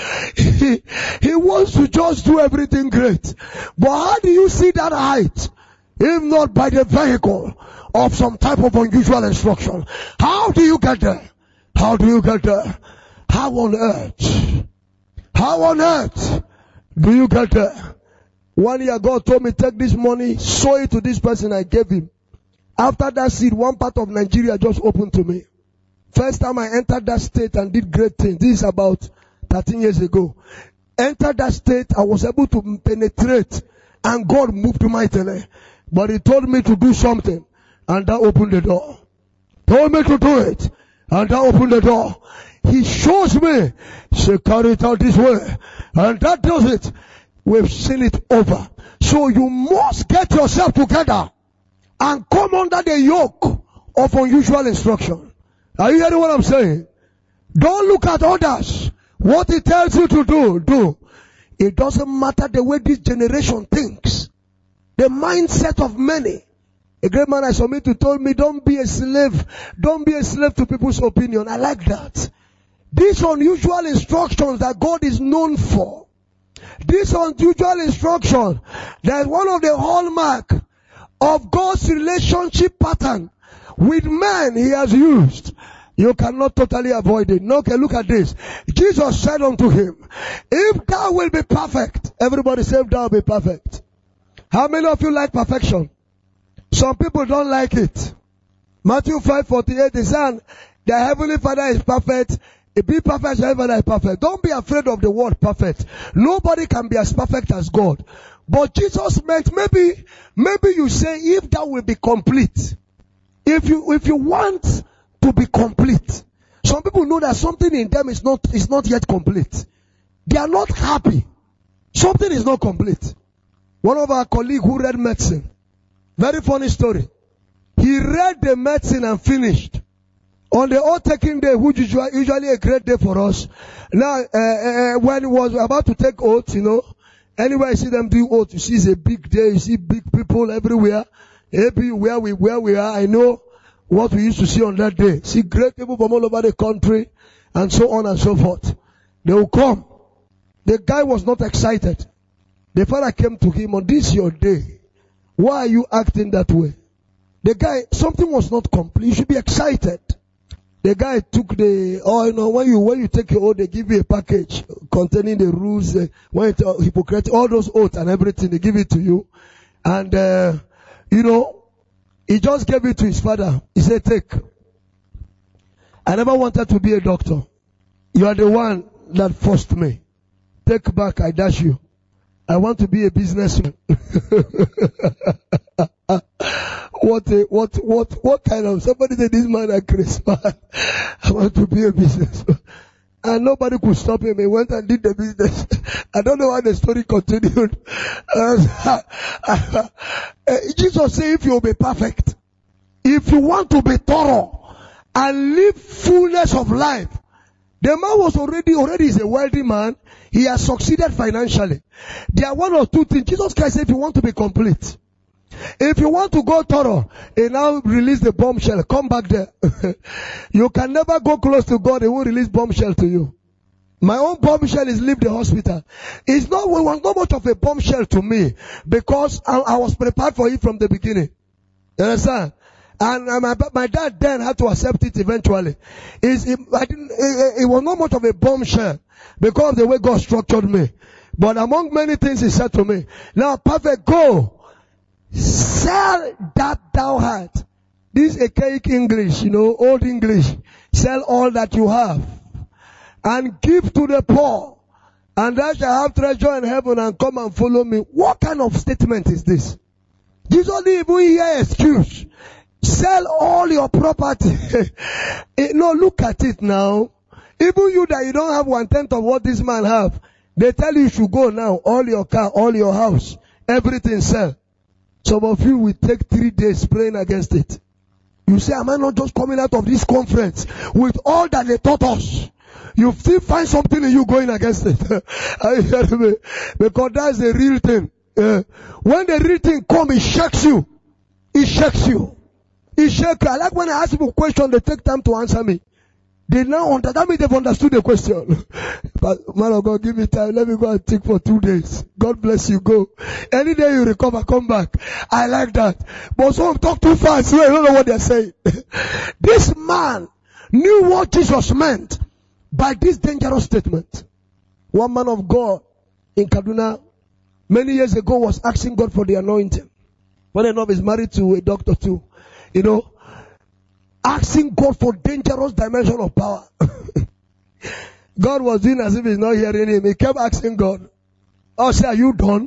he, he wants to just do everything great. But how do you see that height? If not by the vehicle of some type of unusual instruction. How do you get there? How do you get there? How on earth? How on earth do you get there? One year God told me, take this money, sow it to this person I gave him. After that seed, one part of Nigeria just opened to me. First time I entered that state and did great things. This is about thirteen years ago. Entered that state, I was able to penetrate and God moved mightily. But he told me to do something and that opened the door. Told me to do it and that opened the door. He shows me, say carry it out this way. And that does it. We've seen it over. So you must get yourself together and come under the yoke of unusual instruction. Are you hearing what I'm saying? Don't look at others. What he tells you to do, do. It doesn't matter the way this generation thinks. The mindset of many. A great man I submit to told me, don't be a slave. Don't be a slave to people's opinion. I like that. These unusual instructions that God is known for. This unusual instruction, that is one of the hallmark of God's relationship pattern with men he has used. You cannot totally avoid it. No, okay, look at this. Jesus said unto him, if thou will be perfect, everybody say if thou will be perfect. How many of you like perfection? Some people don't like it. Matthew five forty-eight is saying, the heavenly Father is perfect. Be perfect, your Father is perfect. Don't be afraid of the word perfect. Nobody can be as perfect as God. But Jesus meant maybe, maybe you say if that will be complete. If you, if you want to be complete. Some people know that something in them is not, is not yet complete. They are not happy. Something is not complete. One of our colleagues who read medicine. Very funny story. He read the medicine and finished. On the oath-taking day, which is usually a great day for us. Now, uh, uh, when he was about to take oath, you know, anywhere I see them do oath, you see it's a big day, you see big people everywhere. Maybe where we, where we are, I know what we used to see on that day. See great people from all over the country, and so on and so forth. They will come. The guy was not excited. The father came to him, on this your day. Why are you acting that way? The guy, something was not complete. You should be excited. The guy took the, oh, you know, when you, when you take your oath, they give you a package containing the rules, uh, when it's uh, hypocrite, all those oaths and everything, they give it to you. And, uh, you know, he just gave it to his father. He said, take. I never wanted to be a doctor. You are the one that forced me. Take back, I dash you. I want to be a businessman. What a, what, what, what kind of, somebody said this man is crazy, man. I want to be a businessman. And nobody could stop him. He went and did the business. I don't know how the story continued. Uh, uh, uh, Jesus said, if you'll be perfect, if you want to be thorough and live fullness of life, the man was already, already is a wealthy man. He has succeeded financially. There are one or two things. Jesus Christ said, if you want to be complete, if you want to go thorough, he now release the bombshell. Come back there. You can never go close to God. He won't release bombshell to you. My own bombshell is leave the hospital. It's not, it was not much of a bombshell to me because I, I was prepared for it from the beginning. You understand? And uh, my, my dad then had to accept it eventually. It's, it, I didn't, it, it was not much of a bombshell because of the way God structured me. But among many things he said to me, now perfect, go. Sell that thou hast. This is a cake English, you know, old English. Sell all that you have. And give to the poor. And thou shalt have treasure in heaven and come and follow me. What kind of statement is this? Jesus didn't even hear excuse. Sell all your property. No, look at it now. Even you that you don't have one tenth of what this man have, they tell you you should go now. All your car, all your house, everything sell. Some of you will take three days praying against it. You say, am I not just coming out of this conference with all that they taught us? You still find something in you going against it. Are you hearing me? Because that's the real thing. Uh, when the real thing comes, it shakes you. It shakes you. It shakes you. I like when I ask people a question, they take time to answer me. They now understand. That means they've understood the question. But man of God, give me time. Let me go and think for two days. God bless you. Go. Any day you recover, come back. I like that. But some talk too fast. So I don't know what they're saying. This man knew what Jesus meant by this dangerous statement. One man of God in Kaduna many years ago was asking God for the anointing. When enough is married to a doctor too. You know. Asking God for dangerous dimension of power. God was doing as if he's not hearing him. He kept asking God, oh, say, are you done?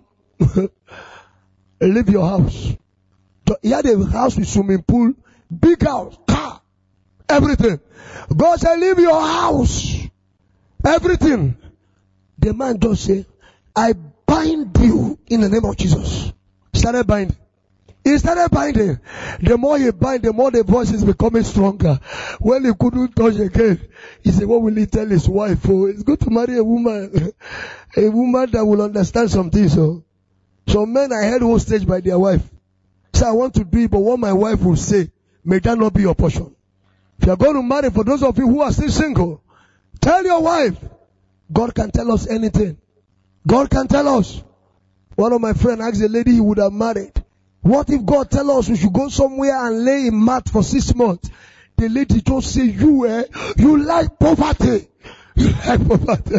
Leave your house. So he had a house with swimming pool, big house, car, everything. God said, leave your house. Everything. The man just said, I bind you in the name of Jesus. Started binding. He started binding. The more he bind, the more the voice is becoming stronger. When he couldn't touch again, he said, what will he tell his wife? Oh, it's good to marry a woman, a woman that will understand some things. Oh. Some men are held hostage by their wife. So I want to do it, but what my wife will say, may that not be your portion. If you are going to marry, for those of you who are still single, tell your wife, God can tell us anything. God can tell us. One of my friends asked a lady he would have married. What if God tell us we should go somewhere and lay in mat for six months? The lady just say, you, eh, you like poverty. You like poverty.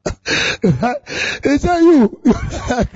He said, you, you like.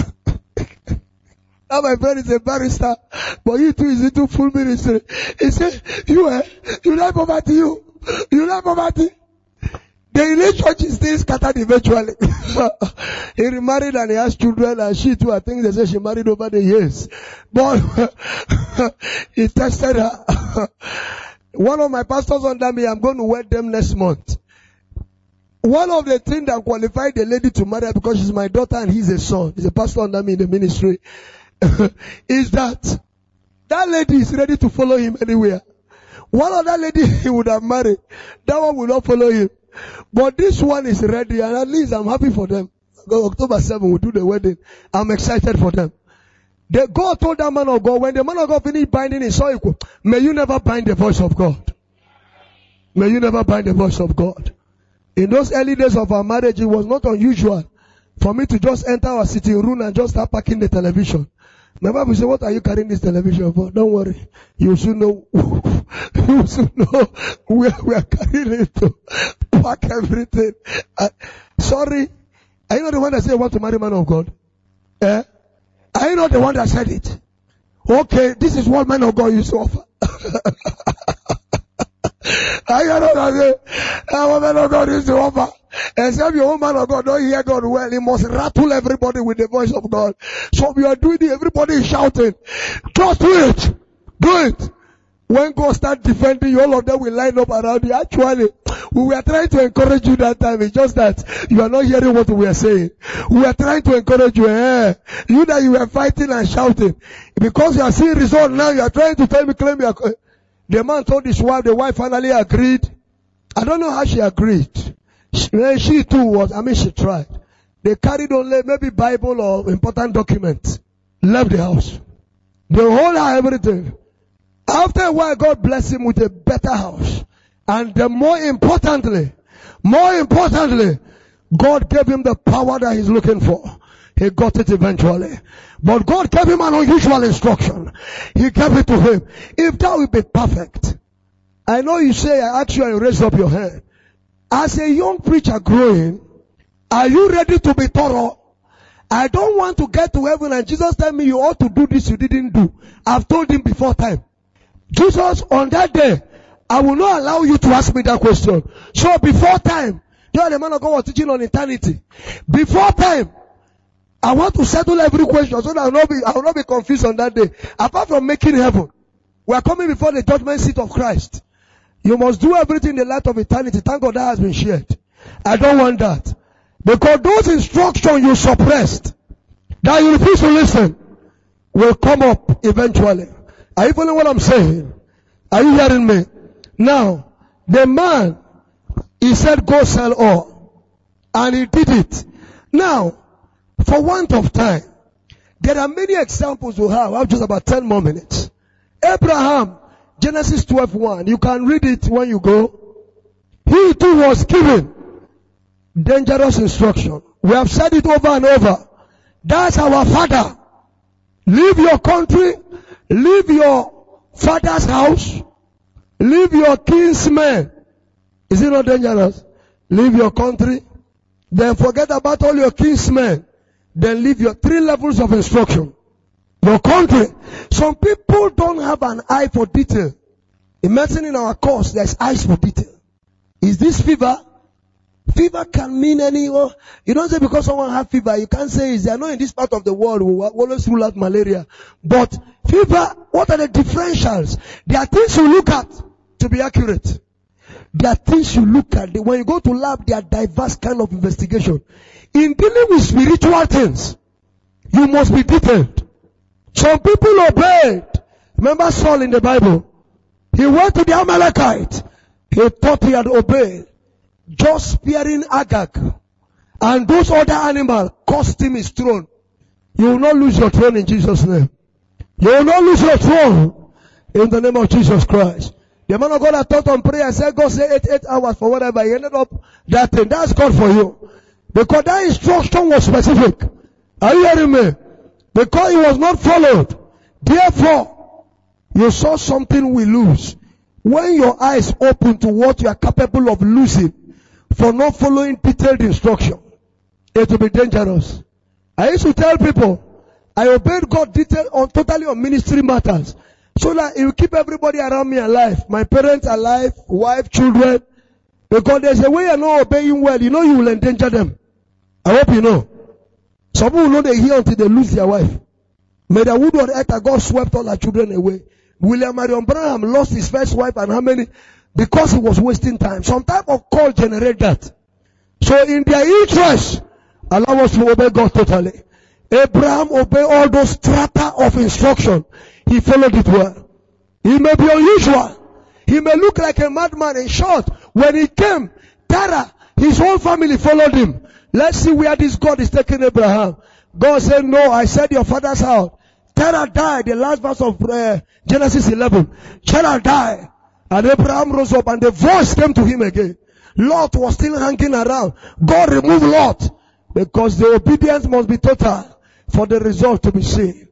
Now my friend is a barrister, but he too is into full ministry. He said, you, eh, you like poverty, you. You like poverty. The relationship is still scattered eventually. He remarried and he has children, and she too, I think they say she married over the years. But he tested her. One of my pastors under me, I'm going to wed them next month. One of the things that qualified the lady to marry her, because she's my daughter and he's a son, he's a pastor under me in the ministry, is that that lady is ready to follow him anywhere. One other lady he would have married, that one will not follow him. But this one is ready, and at least I'm happy for them. October seventh, we'll do the wedding. I'm excited for them. The God told that man of God, when the man of God finished binding his soul, may you never bind the voice of God. May you never bind the voice of God. In those early days of our marriage, it was not unusual for me to just enter our sitting room and just start packing the television. My Bible says, what are you carrying this television for? Don't worry. You should know, you should know where we are carrying it to. Pack everything. Uh, sorry. Are you not the one that said you want to marry man of God? Eh? Are you not the one that said it? Okay, this is what man of God used to offer. Are you not that say, what man of God used to offer? Except your own man of God don't hear God well, he must rattle everybody with the voice of God. So we are doing it, everybody is shouting. Just do it. Do it. When God starts defending you, all of them will line up around you. Actually, we were trying to encourage you that time. It's just that you are not hearing what we are saying. We are trying to encourage you. Eh? You that you were fighting and shouting. Because you are seeing result now, you are trying to tell me, claim you are. The man told his wife, the wife finally agreed. I don't know how she agreed. She, she too was, I mean she tried. They carried only maybe Bible or important documents. Left the house. They hold her everything. After a while, God blessed him with a better house. And the more importantly, more importantly, God gave him the power that he's looking for. He got it eventually. But God gave him an unusual instruction. He gave it to him. If that will be perfect. I know you say, I ask you and you raise up your hand. As a young preacher growing, are you ready to be thorough? I don't want to get to heaven and Jesus tell me you ought to do this you didn't do. I've told him before time. Jesus, on that day, I will not allow you to ask me that question. So before time, you know the man of God was teaching on eternity. Before time, I want to settle every question so that I will not be, I will not be confused on that day. Apart from making heaven, we are coming before the judgment seat of Christ. You must do everything in the light of eternity. Thank God that has been shared. I don't want that. Because those instructions you suppressed, that you refuse to listen, will come up eventually. Are you following what I'm saying? Are you hearing me? Now, the man, he said, go sell all. And he did it. Now, for want of time, there are many examples we have. I have just about ten more minutes. Abraham, Genesis twelve one. You can read it when you go. He too was given dangerous instruction. We have said it over and over. That's our father. Leave your country. Leave your father's house. Leave your kinsmen. Is it not dangerous? Leave your country. Then forget about all your kinsmen. Then leave your three levels of instruction. Your country. Some people don't have an eye for detail. Imagine in our course, there's eyes for detail. Is this fever? Fever can mean any, you don't say because someone has fever, you can't say is there. No, in this part of the world, we always rule out malaria. But fever, what are the differentials? There are things you look at to be accurate. There are things you look at. When you go to lab, there are diverse kind of investigation. In dealing with spiritual things, you must be detailed. Some people obeyed. Remember Saul in the Bible? He went to the Amalekite. He thought he had obeyed. Just sparing Agag. And those other animals cost him his throne. You will not lose your throne in Jesus' name. You will not lose your throne in the name of Jesus Christ. The man of God had taught on prayer and said, God say eight, eight hours for whatever. He ended up that thing. That's God for you. Because that instruction was specific. Are you hearing me? Because it was not followed. Therefore, you saw something we lose. When your eyes open to what you are capable of losing for not following detailed instruction, it will be dangerous. I used to tell people, I obeyed God detail on totally on ministry matters. So that it will keep everybody around me alive. My parents alive, wife, children. Because there's a way you're not obeying well, you know you will endanger them. I hope you know. Some people know they hear until they lose their wife. May the wood or earth, God swept all her children away. William Marion Branham lost his first wife and how many? Because he was wasting time. Some type of call generate that. So in their interest, allow us to obey God totally. Abraham obeyed all those strata of instruction. He followed it well. He may be unusual. He may look like a madman. In short, when he came, Terah, his whole family followed him. Let's see where this God is taking Abraham. God said, no, I said your father's house. Terah died, the last verse of uh, Genesis eleven. Terah died. And Abraham rose up and the voice came to him again. Lot was still hanging around. God removed Lot. Because the obedience must be total for the result to be seen.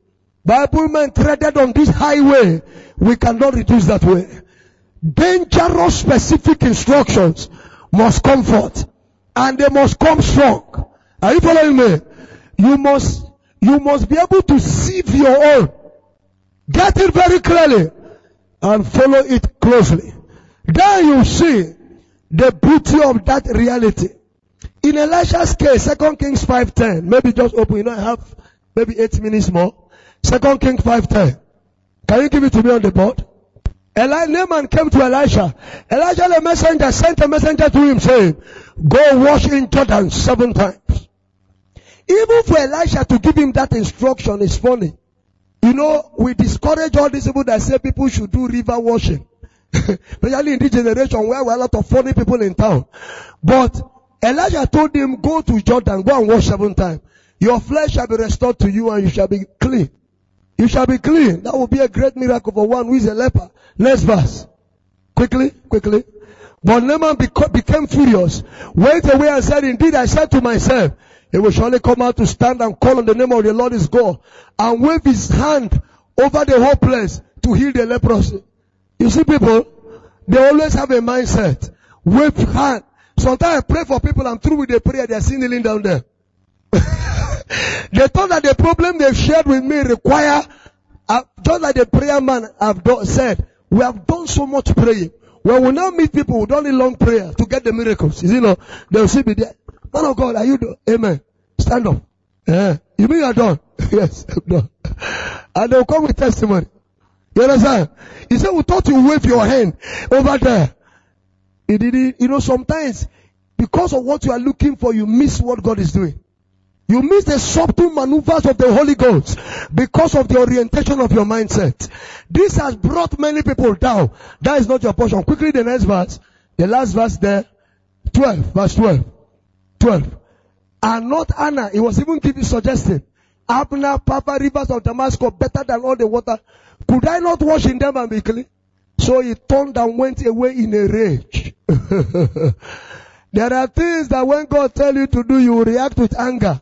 Bible men treaded on this highway. We cannot reduce that way. Dangerous specific instructions must come forth. And they must come strong. Are you following me? You must, you must be able to sieve your own. Get it very clearly. And follow it closely. Then you see the beauty of that reality. In Elisha's case, Second Kings five ten. Maybe just open, you know, I have maybe eight minutes more. Second Kings five ten. Can you give it to me on the board? Eli, Naaman came to Elisha. Elisha the messenger sent a messenger to him saying, go wash in Jordan seven times. Even for Elisha to give him that instruction is funny. You know, we discourage all these people that say people should do river washing. Especially in this generation where we have a lot of funny people in town. But Elijah told him, go to Jordan, go and wash seven times. Your flesh shall be restored to you and you shall be clean. You shall be clean. That will be a great miracle for one who is a leper. Next verse. Quickly, quickly. But Naaman beca- became furious, went away and said, indeed I said to myself, he will surely come out to stand and call on the name of the Lord his God and wave his hand over the whole place to heal the leprosy. You see people, they always have a mindset. Wave hand. Sometimes I pray for people, I'm through with the prayer, they are still kneeling down there. They thought that the problem they've shared with me require, uh, just like the prayer man have do, said, we have done so much praying. When we now meet people who don't need long prayer to get the miracles, you know, they'll still be there. Man of God, are you done? Amen. Stand up. Yeah. You mean you're done? Yes, I'm done. And they'll come with testimony. You understand? He said, we thought you wave your hand over there. He didn't, you know, sometimes because of what you are looking for, you miss what God is doing. You miss the subtle maneuvers of the Holy Ghost because of the orientation of your mindset. This has brought many people down. That is not your portion. Quickly, the next verse. The last verse there. twelve. Verse twelve. twelve. And not Anna. He was even giving suggestion. Abner, Papa, rivers of Damascus, better than all the water. Could I not wash in them and be clean? So he turned and went away in a rage. There are things that when God tells you to do, you react with anger.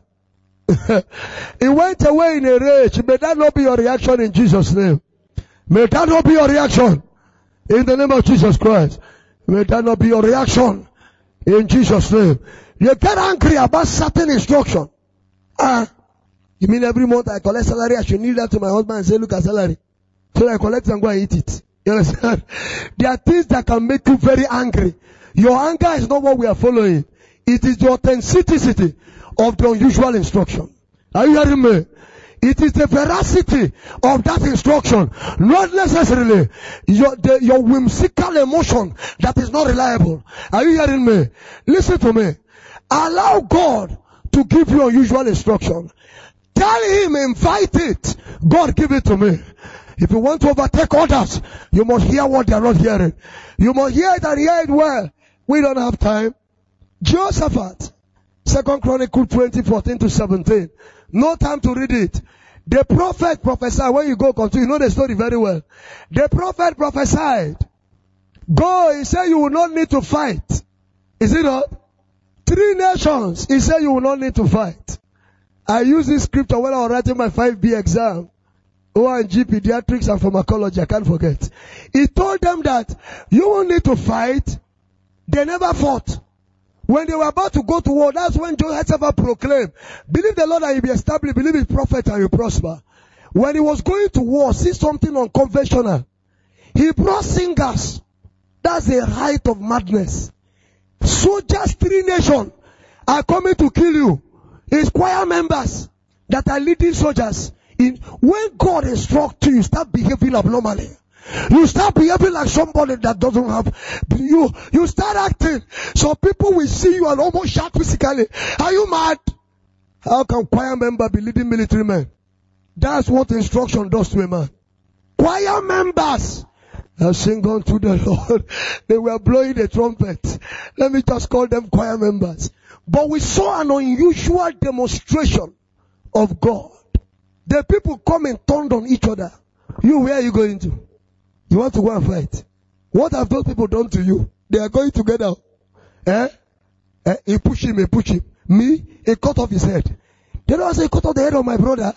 He went away in a rage. May that not be your reaction in Jesus' name. May that not be your reaction in the name of Jesus Christ. May that not be your reaction in Jesus' name. You get angry about certain instruction. Ah, you mean every month I collect salary, I should kneel down to my husband and say, look at salary. So I collect and go and eat it. You understand? There are things that can make you very angry. Your anger is not what we are following. It is the authenticity of the unusual instruction. Are you hearing me? It is the veracity of that instruction, not necessarily your, the, your whimsical emotion that is not reliable. Are you hearing me? Listen to me. Allow God to give you unusual instruction. Tell him, invite it. God, give it to me. If you want to overtake others, you must hear what they are not hearing. You must hear it and hear it well. We don't have time. Jehoshaphat, Second Chronicles twenty, fourteen to seventeen. No time to read it. The prophet prophesied. When you go continue, you know the story very well. The prophet prophesied. Go, he said you will not need to fight. Is it not? Three nations, he said you will not need to fight. I used this scripture when I was writing my five B exam. O and G, pediatrics and pharmacology, I can't forget. He told them that you won't need to fight. They never fought. When they were about to go to war, that's when Jehoshaphat proclaimed, believe the Lord and you be established, believe his prophet and you prosper. When he was going to war, see something unconventional. He brought singers. That's the height of madness. Soldiers, three nations are coming to kill you. His choir members that are leading soldiers. In, when God instructs you, you start behaving abnormally. You start behaving like somebody that doesn't have you. You start acting. So people will see you and almost shout physically. Are you mad? How can choir member be leading military men? That's what instruction does to a man. Choir members have sing unto the Lord. They were blowing the trumpet. Let me just call them choir members. But we saw an unusual demonstration of God. The people come and turned on each other. You, where are you going to? You want to go and fight? What have those people done to you? They are going together. Eh? Eh? He push him, he push him. Me, he cut off his head. They don't say, cut off the head of my brother.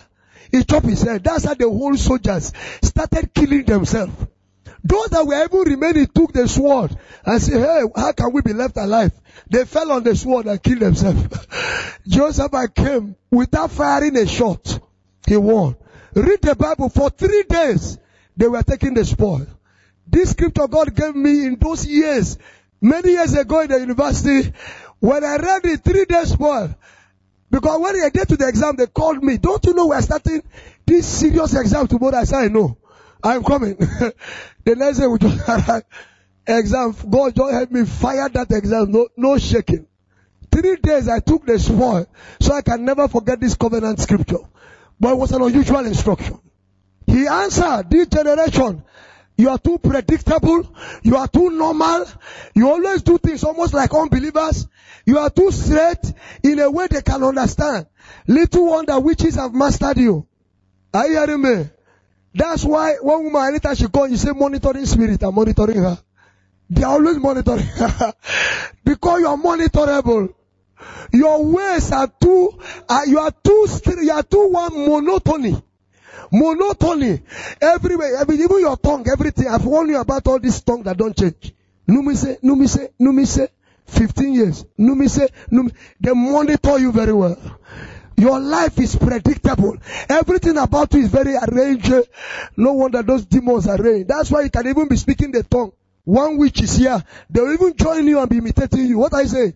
he chopped his head. That's how the whole soldiers started killing themselves. Those that were able remaining took the sword and said, hey, how can we be left alive? They fell on the sword and killed themselves. Joseph came without firing a shot. He won. Read the Bible. For three days, they were taking the spoil. This scripture God gave me in those years, many years ago in the university, when I read the three days spoil, because when I get to the exam, they called me. Don't you know we're starting this serious exam tomorrow? I said, I know. I'm coming. The next day we just had exam. God just help me fire that exam. No, no shaking. Three days I took the spoil, so I can never forget this covenant scripture. But it was an unusual instruction. He answered, this generation, you are too predictable. You are too normal. You always do things almost like unbelievers. You are too straight in a way they can understand. Little wonder witches have mastered you. Are you hearing me? That's why one woman, anytime she calls, you say monitoring spirit. I'm monitoring her. They are always monitoring her. Because you are monitorable. Your ways are too, uh, you are too, you are too one monotony. Monotony. Everywhere, every, even your tongue, everything. I've warned you about all this tongue that don't change. Numise, numise, numise. fifteen years. Numise, numise. They monitor you very well. Your life is predictable. Everything about you is very arranged. No wonder those demons are arranged. That's why you can even be speaking the tongue. One witch is here. They will even join you and be imitating you. What I say?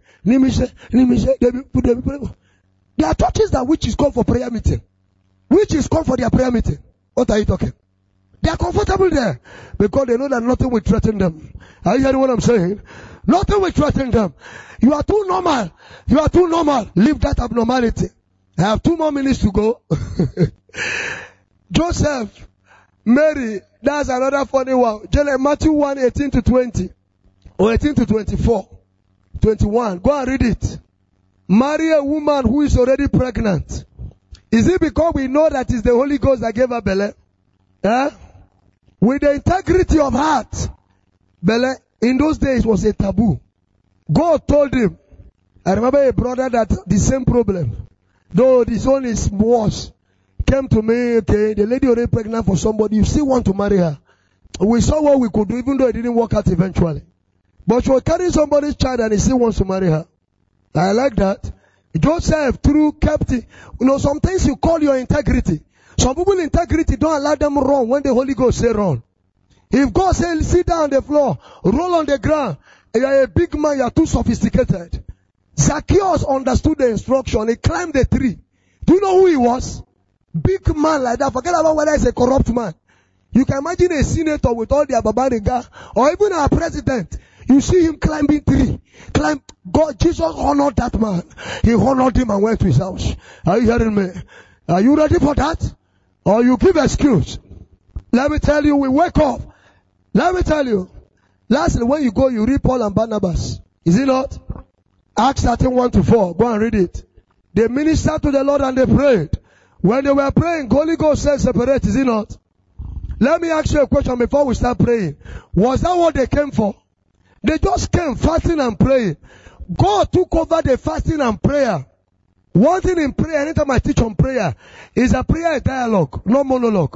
There are churches that witches come for prayer meeting. Witches come for their prayer meeting. What are you talking? They are comfortable there because they know that nothing will threaten them. Are you hearing what I'm saying? Nothing will threaten them. You are too normal. You are too normal. Leave that abnormality. I have two more minutes to go. Joseph, Mary, that's another funny one. Matthew one, eighteen to twenty. Or eighteen to twenty-four. twenty-one. Go and read it. Marry a woman who is already pregnant. Is it because we know that it's the Holy Ghost that gave her belly? Eh? With the integrity of heart. Belly, in those days was a taboo. God told him. I remember a brother that the same problem. Though this one is worse. Came to me, okay, the lady already pregnant for somebody, you still want to marry her. We saw what we could do, even though it didn't work out eventually. But she was carrying somebody's child and he still wants to marry her. I like that. Joseph, through kept it. You know, sometimes you call your integrity. Some people integrity don't allow them run when the Holy Ghost say run. If God says sit down on the floor, roll on the ground, you are a big man, you are too sophisticated. Zacchaeus understood the instruction. He climbed the tree. Do you know who he was? Big man like that. Forget about whether he's a corrupt man. You can imagine a senator with all the Ababariga, or even our president. You see him climbing tree. Climb. God, Jesus honored that man. He honored him and went to his house. Are you hearing me? Are you ready for that? Or you give excuse? Let me tell you, we wake up. Let me tell you. Lastly, when you go, you read Paul and Barnabas. Is it not? Acts thirteen, one to four. Go and read it. They ministered to the Lord and they prayed. When they were praying, Holy Ghost said separate. Is it not? Let me ask you a question before we start praying. Was that what they came for? They just came fasting and praying. God took over the fasting and prayer. One thing in prayer, anytime I teach on prayer, is a prayer dialogue, not monologue.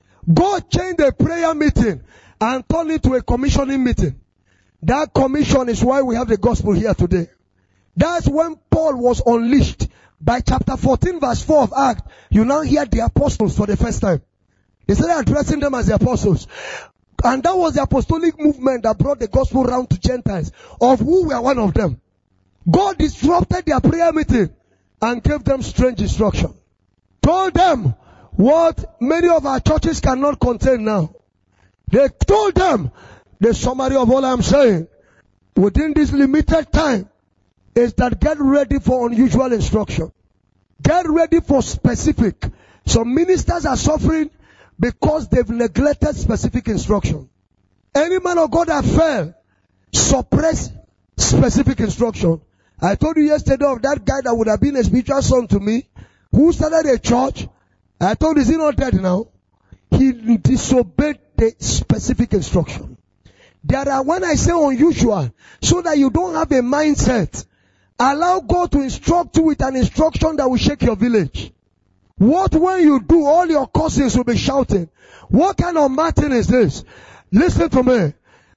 God changed the prayer meeting and turned it to a commissioning meeting. That commission is why we have the gospel here today. That's when Paul was unleashed. By chapter fourteen, verse four of Acts, you now hear the apostles for the first time. They started addressing them as the apostles. And that was the apostolic movement that brought the gospel round to Gentiles, of who were one of them. God disrupted their prayer meeting and gave them strange instruction. Told them what many of our churches cannot contain now. They told them the summary of all I'm saying within this limited time is that get ready for unusual instruction. Get ready for specific. Some ministers are suffering because they've neglected specific instruction. Any man of God that fell, suppress specific instruction. I told you yesterday of that guy that would have been a spiritual son to me, who started a church. I told you, is he not dead now? He disobeyed the specific instruction. There are, when I say unusual, so that you don't have a mindset, allow God to instruct you with an instruction that will shake your village. What when you do, all your cousins will be shouting. What kind of Martin is this? Listen to me.